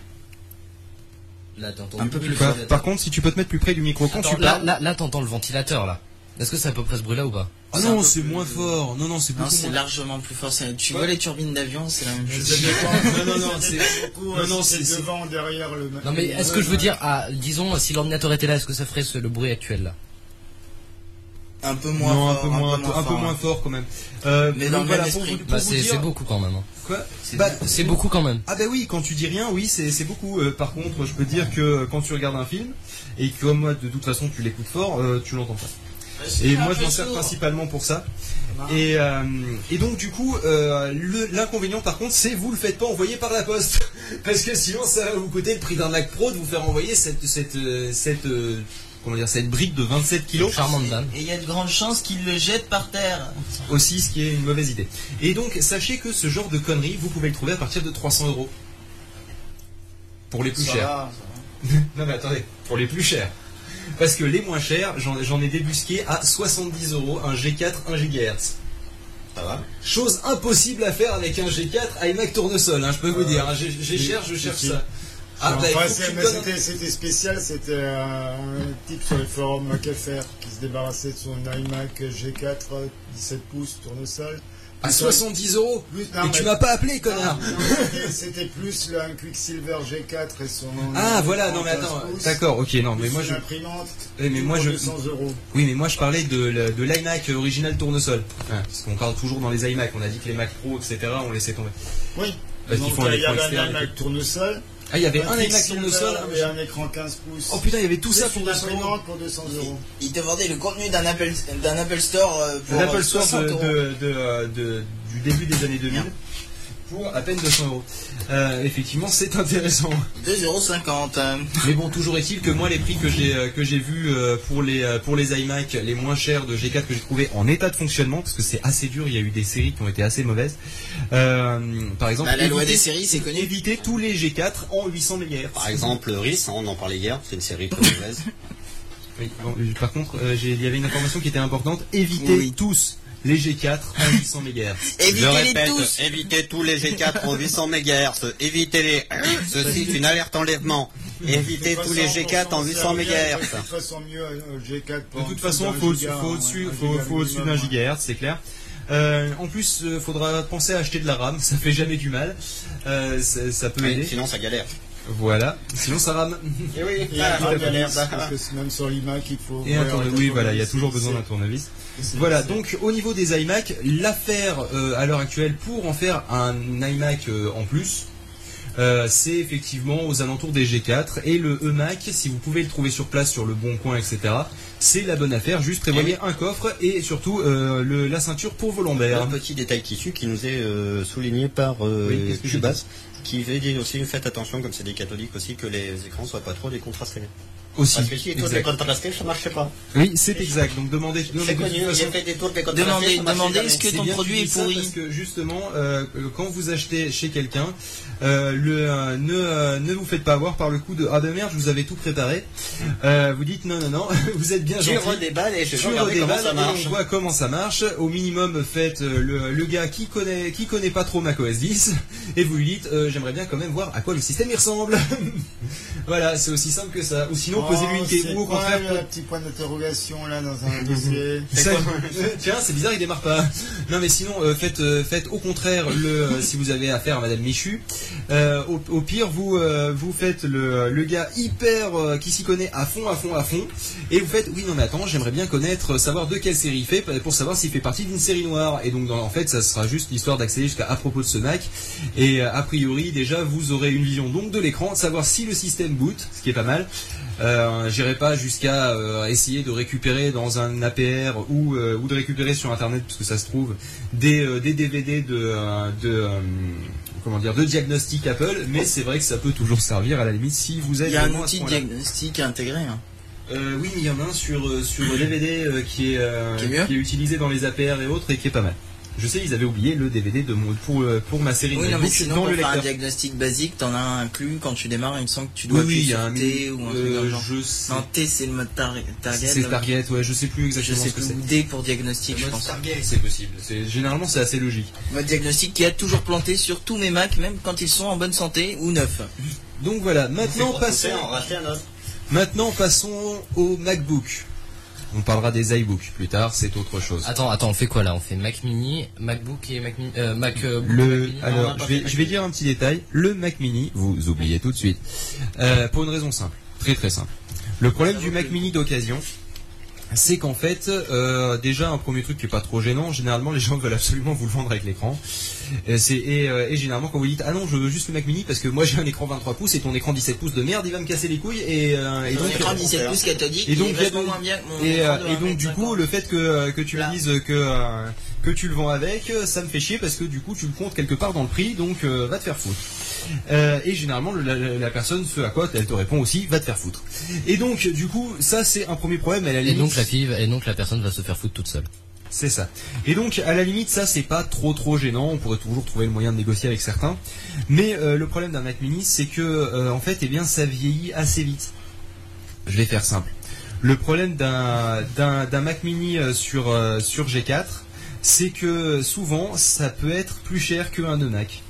Là, t'entends un peu plus fort. Par contre, si tu peux te mettre plus près du micro quand tu parles. Là, t'entends le ventilateur là. Est-ce que c'est à peu près ce bruit-là ou pas? Ah non, c'est moins fort. Non, c'est beaucoup moins. C'est largement plus fort. Tu vois les turbines d'avion, c'est la même chose. Non, c'est devant, derrière le. Non, mais est-ce que je veux dire, disons, si l'ordinateur était là, est-ce que ça ferait le bruit actuel là? Un peu moins fort. Un peu moins fort quand même. Mais dans le même esprit. C'est beaucoup quand même. Hein. Quoi? C'est beaucoup quand même. Ah bah oui, quand tu dis rien, oui, c'est beaucoup. Par contre, je peux te dire que quand tu regardes un film, et que comme moi, de toute façon, tu l'écoutes fort, tu l'entends pas. Et moi je m'en sers principalement pour ça. Et donc du coup l'inconvénient par contre c'est vous le faites pas envoyer par la poste. Parce que sinon ça va vous coûter le prix d'un Mac Pro de vous faire envoyer cette brique de 27 kilos. Charmante dame. Et il y a de grandes chances qu'il le jette par terre. Aussi, ce qui est une mauvaise idée. Et donc sachez que ce genre de conneries vous pouvez le trouver à partir de 300 €. Pour les plus chers. Non mais attendez, pour les plus chers. Parce que les moins chers, j'en ai débusqué à 70 €, un G4 1 GHz. Ça va. Chose impossible à faire avec un G4 iMac tournesol, hein, je peux vous dire. Hein, je cherche ça. C'était spécial, c'était un type sur le forum MacFR qui se débarrassait de son iMac G4 17 pouces tournesol. À 70 €. Et tu m'as pas appelé, connard. C'était plus un Quicksilver G4 et son. Ah voilà, non mais attends, d'accord, ok, non mais moi je. Imprimante. Mais moi je. 200 €. Oui, mais moi je parlais de l'iMac original tournesol. Parce qu'on parle toujours dans les iMac. On a dit que les Mac Pro, etc. on laissait tomber. Oui. Parce qu'ils font un écran externe. Un iMac tournesol. Ah, il y avait un iMac tournesol et un écran 15 pouces. Oh putain, il y avait tout ça pour 200 € pour 200 €. Il te vendait le contenu d'un Apple Store pour l'Apple 60 Store €. du début des années 2000 pour à peine 200 €. Effectivement, c'est intéressant. 2,50 €. Mais bon, toujours est-il que moi, les prix que j'ai vus pour les iMac les moins chers de G4 que j'ai trouvé en état de fonctionnement, parce que c'est assez dur, il y a eu des séries qui ont été assez mauvaises. Par exemple, la loi des séries, c'est connu. Éviter tous les G4 en 800 MHz. Par exemple, RIS, on en parlait hier, c'est une série très mauvaise. Oui, bon, par contre, il y avait une information qui était importante. Évitez tous les G4 en 800 MHz. Évitez tous les G4 en 800 MHz. Évitez-les. Ceci est une alerte enlèvement. Évitez tous les G4 en 800 MHz. De toute façon, mieux G4. De toute façon, faut au-dessus d'un gigahertz, c'est clair. En plus, faudra penser à acheter de la RAM, ça fait jamais du mal. Ça peut aider. Sinon, ça galère. Voilà, sinon ça rame. Et oui, galère. Parce que c'est même sur l'iMac, il faut. Et un tournevis. Oui, voilà, il y a toujours besoin d'un tournevis. Voilà, donc au niveau des iMac, l'affaire à l'heure actuelle pour en faire un iMac en plus, c'est effectivement aux alentours des G4 et le eMac, si vous pouvez le trouver sur place sur le Bon Coin, etc. C'est la bonne affaire, juste prévoyez un coffre et surtout la ceinture pour vos lombaires. Un petit détail tissu qui nous est souligné par Cubase, qui veut dire aussi faites attention, comme c'est des catholiques aussi, que les écrans soient pas trop décontrastés. Aussi. Parce que si les tours décontrastés, ça marchait pas. Oui, c'est exact. Donc demandez. C'est connu, j'ai fait des tours décontrastés. Demandez est-ce que ton produit est pourri. Parce que justement, quand vous achetez chez quelqu'un, ne vous faites pas avoir par le coup de ah ben merde, je vous avais tout préparé. Vous dites non, vous êtes bien gentil. Je redéballe et je regarde comment ça marche. On voit comment ça marche. Au minimum, faites le gars qui connaît pas trop macOS 10 et vous lui dites j'aimerais bien quand même voir à quoi le système il ressemble. Voilà, c'est aussi simple que ça. Ou sinon posez-lui une question. Ou au contraire, un petit point d'interrogation là dans un dossier. Tiens, c'est bizarre, il démarre pas. Non, mais sinon, faites au contraire si vous avez affaire à Madame Michu. Au pire, vous faites le gars hyper qui s'y connaît à fond, et vous faites oui non mais attends, j'aimerais bien savoir de quelle série il fait pour savoir s'il fait partie d'une série noire. Et donc en fait, ça sera juste l'histoire d'accéder jusqu'à propos de ce Mac. Et a priori, déjà, vous aurez une vision donc de l'écran, savoir si le système boot, ce qui est pas mal. J'irai pas jusqu'à essayer de récupérer dans un APR ou de récupérer sur internet, parce que ça se trouve, des DVD de diagnostic Apple, mais c'est vrai que ça peut toujours servir à la limite si vous avez. Il y a un outil de diagnostic intégré. Hein. Oui, mais il y en a un sur DVD qui est utilisé dans les APR et autres et qui est pas mal. Je sais, ils avaient oublié le DVD pour ma série. Oui, non, mais sinon, pour faire un diagnostic basique, t'en as un inclus quand tu démarres. Il me semble que tu dois appuyer sur T ou un truc dans le genre. Non, T, c'est le mode Target. C'est Target, ouais, je sais plus exactement ce que c'est. Ou D pour diagnostic, je pense. Target, c'est possible. Généralement, c'est assez logique. Mode diagnostic qui a toujours planté sur tous mes Macs, même quand ils sont en bonne santé ou neufs. Donc voilà, maintenant passons au MacBook. On parlera des iBooks plus tard, c'est autre chose. Attends, on fait quoi là? On fait Mac Mini, MacBook et Mac Mini. Alors, je vais dire un petit détail. Le Mac Mini, vous oubliez tout de suite, pour une raison simple, très très simple. Le problème du Mac Mini d'occasion, c'est qu'en fait, déjà un premier truc qui est pas trop gênant. Généralement, les gens veulent absolument vous le vendre avec l'écran. Et généralement, quand vous dites ah non, je veux juste le Mac Mini parce que moi j'ai un écran 23 pouces et ton écran 17 pouces de merde, il va me casser les couilles. Et donc écran 17 pouces cathodique, il est vachement moins bien que mon et donc du coup, le fait que tu me dises que tu le vends avec, ça me fait chier parce que du coup tu le comptes quelque part dans le prix, donc va te faire foutre. Et généralement la personne, ce à quoi elle te répond aussi, va te faire foutre. Et donc du coup ça c'est un premier problème. Et donc la personne va se faire foutre toute seule. C'est ça. Et donc à la limite ça c'est pas trop gênant, on pourrait toujours trouver le moyen de négocier avec certains. Mais le problème d'un Mac Mini c'est que en fait ça vieillit assez vite. Je vais faire simple. Le problème d'un Mac Mini sur G4, c'est que souvent ça peut être plus cher qu'un eMac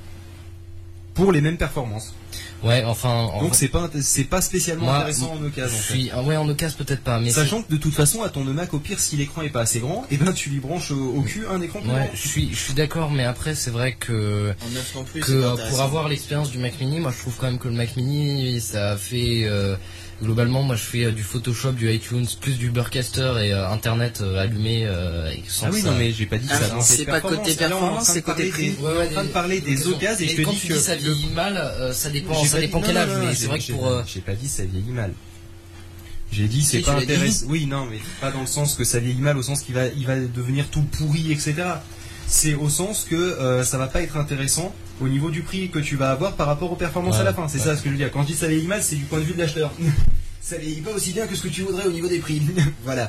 pour les mêmes performances. Ouais, donc c'est pas spécialement intéressant en occasion. Ouais, en occasion peut-être pas, mais sachant que de toute façon à ton eMac, au pire si l'écran est pas assez grand, et ben tu lui branches au cul un écran plus grand. Je suis d'accord, mais après c'est vrai que pour avoir l'expérience du Mac Mini, moi je trouve quand même que le Mac Mini ça fait globalement, moi je fais du Photoshop, du iTunes, plus du Burcaster et Internet allumé. Sans non mais j'ai pas dit ça. C'est pas côté performance, c'est côté prix. On est en train de parler des occasions et je te dis que ça vieillit mal, ça dépend quel âge. Mais c'est vrai que pour j'ai pas dit ça vieillit mal. J'ai dit c'est pas intéressant. Oui, non, mais pas dans le sens que ça vieillit mal, au sens qu'il va devenir tout pourri, etc. C'est au sens que ça va pas être intéressant au niveau du prix que tu vas avoir par rapport aux performances à la fin. C'est ça ce que je veux dire. Quand je dis ça vieillit mal, c'est du point de vue de l'acheteur. Ça vieillit pas aussi bien que ce que tu voudrais au niveau des prix. Voilà.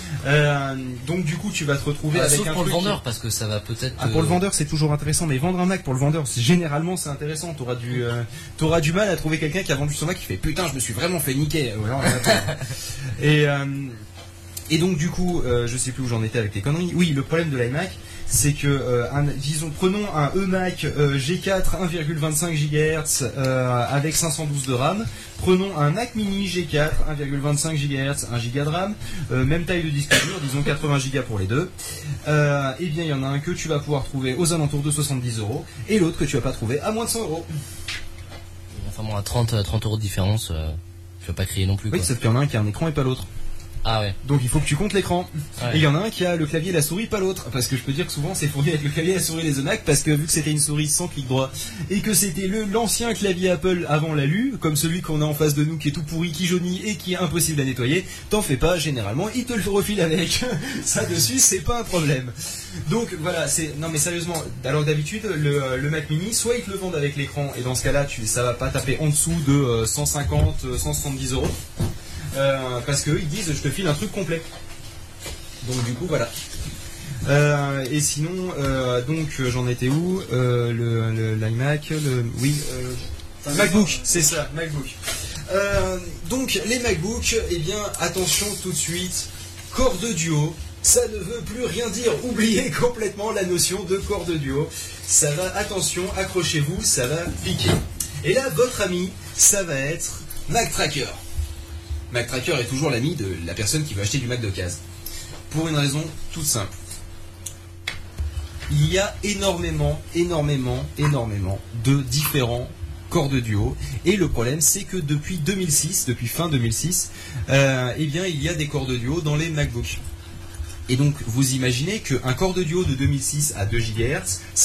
Donc du coup tu vas te retrouver avec un pour le vendeur parce que ça va peut-être. Pour le vendeur c'est toujours intéressant, mais vendre un Mac pour le vendeur généralement c'est intéressant. T'auras du mal à trouver quelqu'un qui a vendu son Mac qui fait putain je me suis vraiment fait niquer. Et donc du coup je sais plus où j'en étais avec les conneries. Oui, le problème de l'iMac c'est que prenons un eMac G4 1,25 GHz avec 512 de RAM. Prenons un Mac Mini G4 1,25 GHz, 1 Go de RAM, même taille de disque dur, disons 80 Go pour les deux. Eh bien, il y en a un que tu vas pouvoir trouver aux alentours de 70 € et l'autre que tu vas pas trouver à moins de 100 €. Enfin bon, à 30 € de différence, je vais pas crier non plus. Oui, quoi. sauf qu'il y en a un qui a un écran et pas l'autre. Ah ouais. Donc il faut que tu comptes l'écran. Ouais. Et il y en a un qui a le clavier et la souris, pas l'autre. Parce que je peux dire que souvent c'est fourni avec le clavier et la souris les eMac, parce que vu que c'était une souris sans clic droit, et que c'était l'ancien clavier Apple avant l'alu, comme celui qu'on a en face de nous qui est tout pourri, qui jaunit et qui est impossible à nettoyer, t'en fais pas, généralement il te le refile avec. Ça dessus c'est pas un problème. Donc voilà, non mais sérieusement, alors d'habitude le Mac Mini, soit ils te le vendent avec l'écran, et dans ce cas-là ça va pas taper en dessous de 150, 170 €. Parce qu'eux ils disent je te file un truc complet. Donc du coup voilà. Et sinon donc j'en étais où l'iMac, MacBook, c'est ça, MacBook. Donc les MacBook, eh bien attention tout de suite, corde duo. Ça ne veut plus rien dire, oubliez complètement la notion de corde duo. Ça va, attention, accrochez-vous, ça va piquer. Et là votre ami, ça va être MacTracker. MacTracker est toujours l'ami de la personne qui veut acheter du Mac d'occasion. Pour une raison toute simple. Il y a énormément de différents cordes duo. Et le problème, c'est que depuis fin 2006, eh bien, il y a des cordes duo dans les MacBooks. Et donc, vous imaginez qu'un corde duo de 2006 à 2 GHz,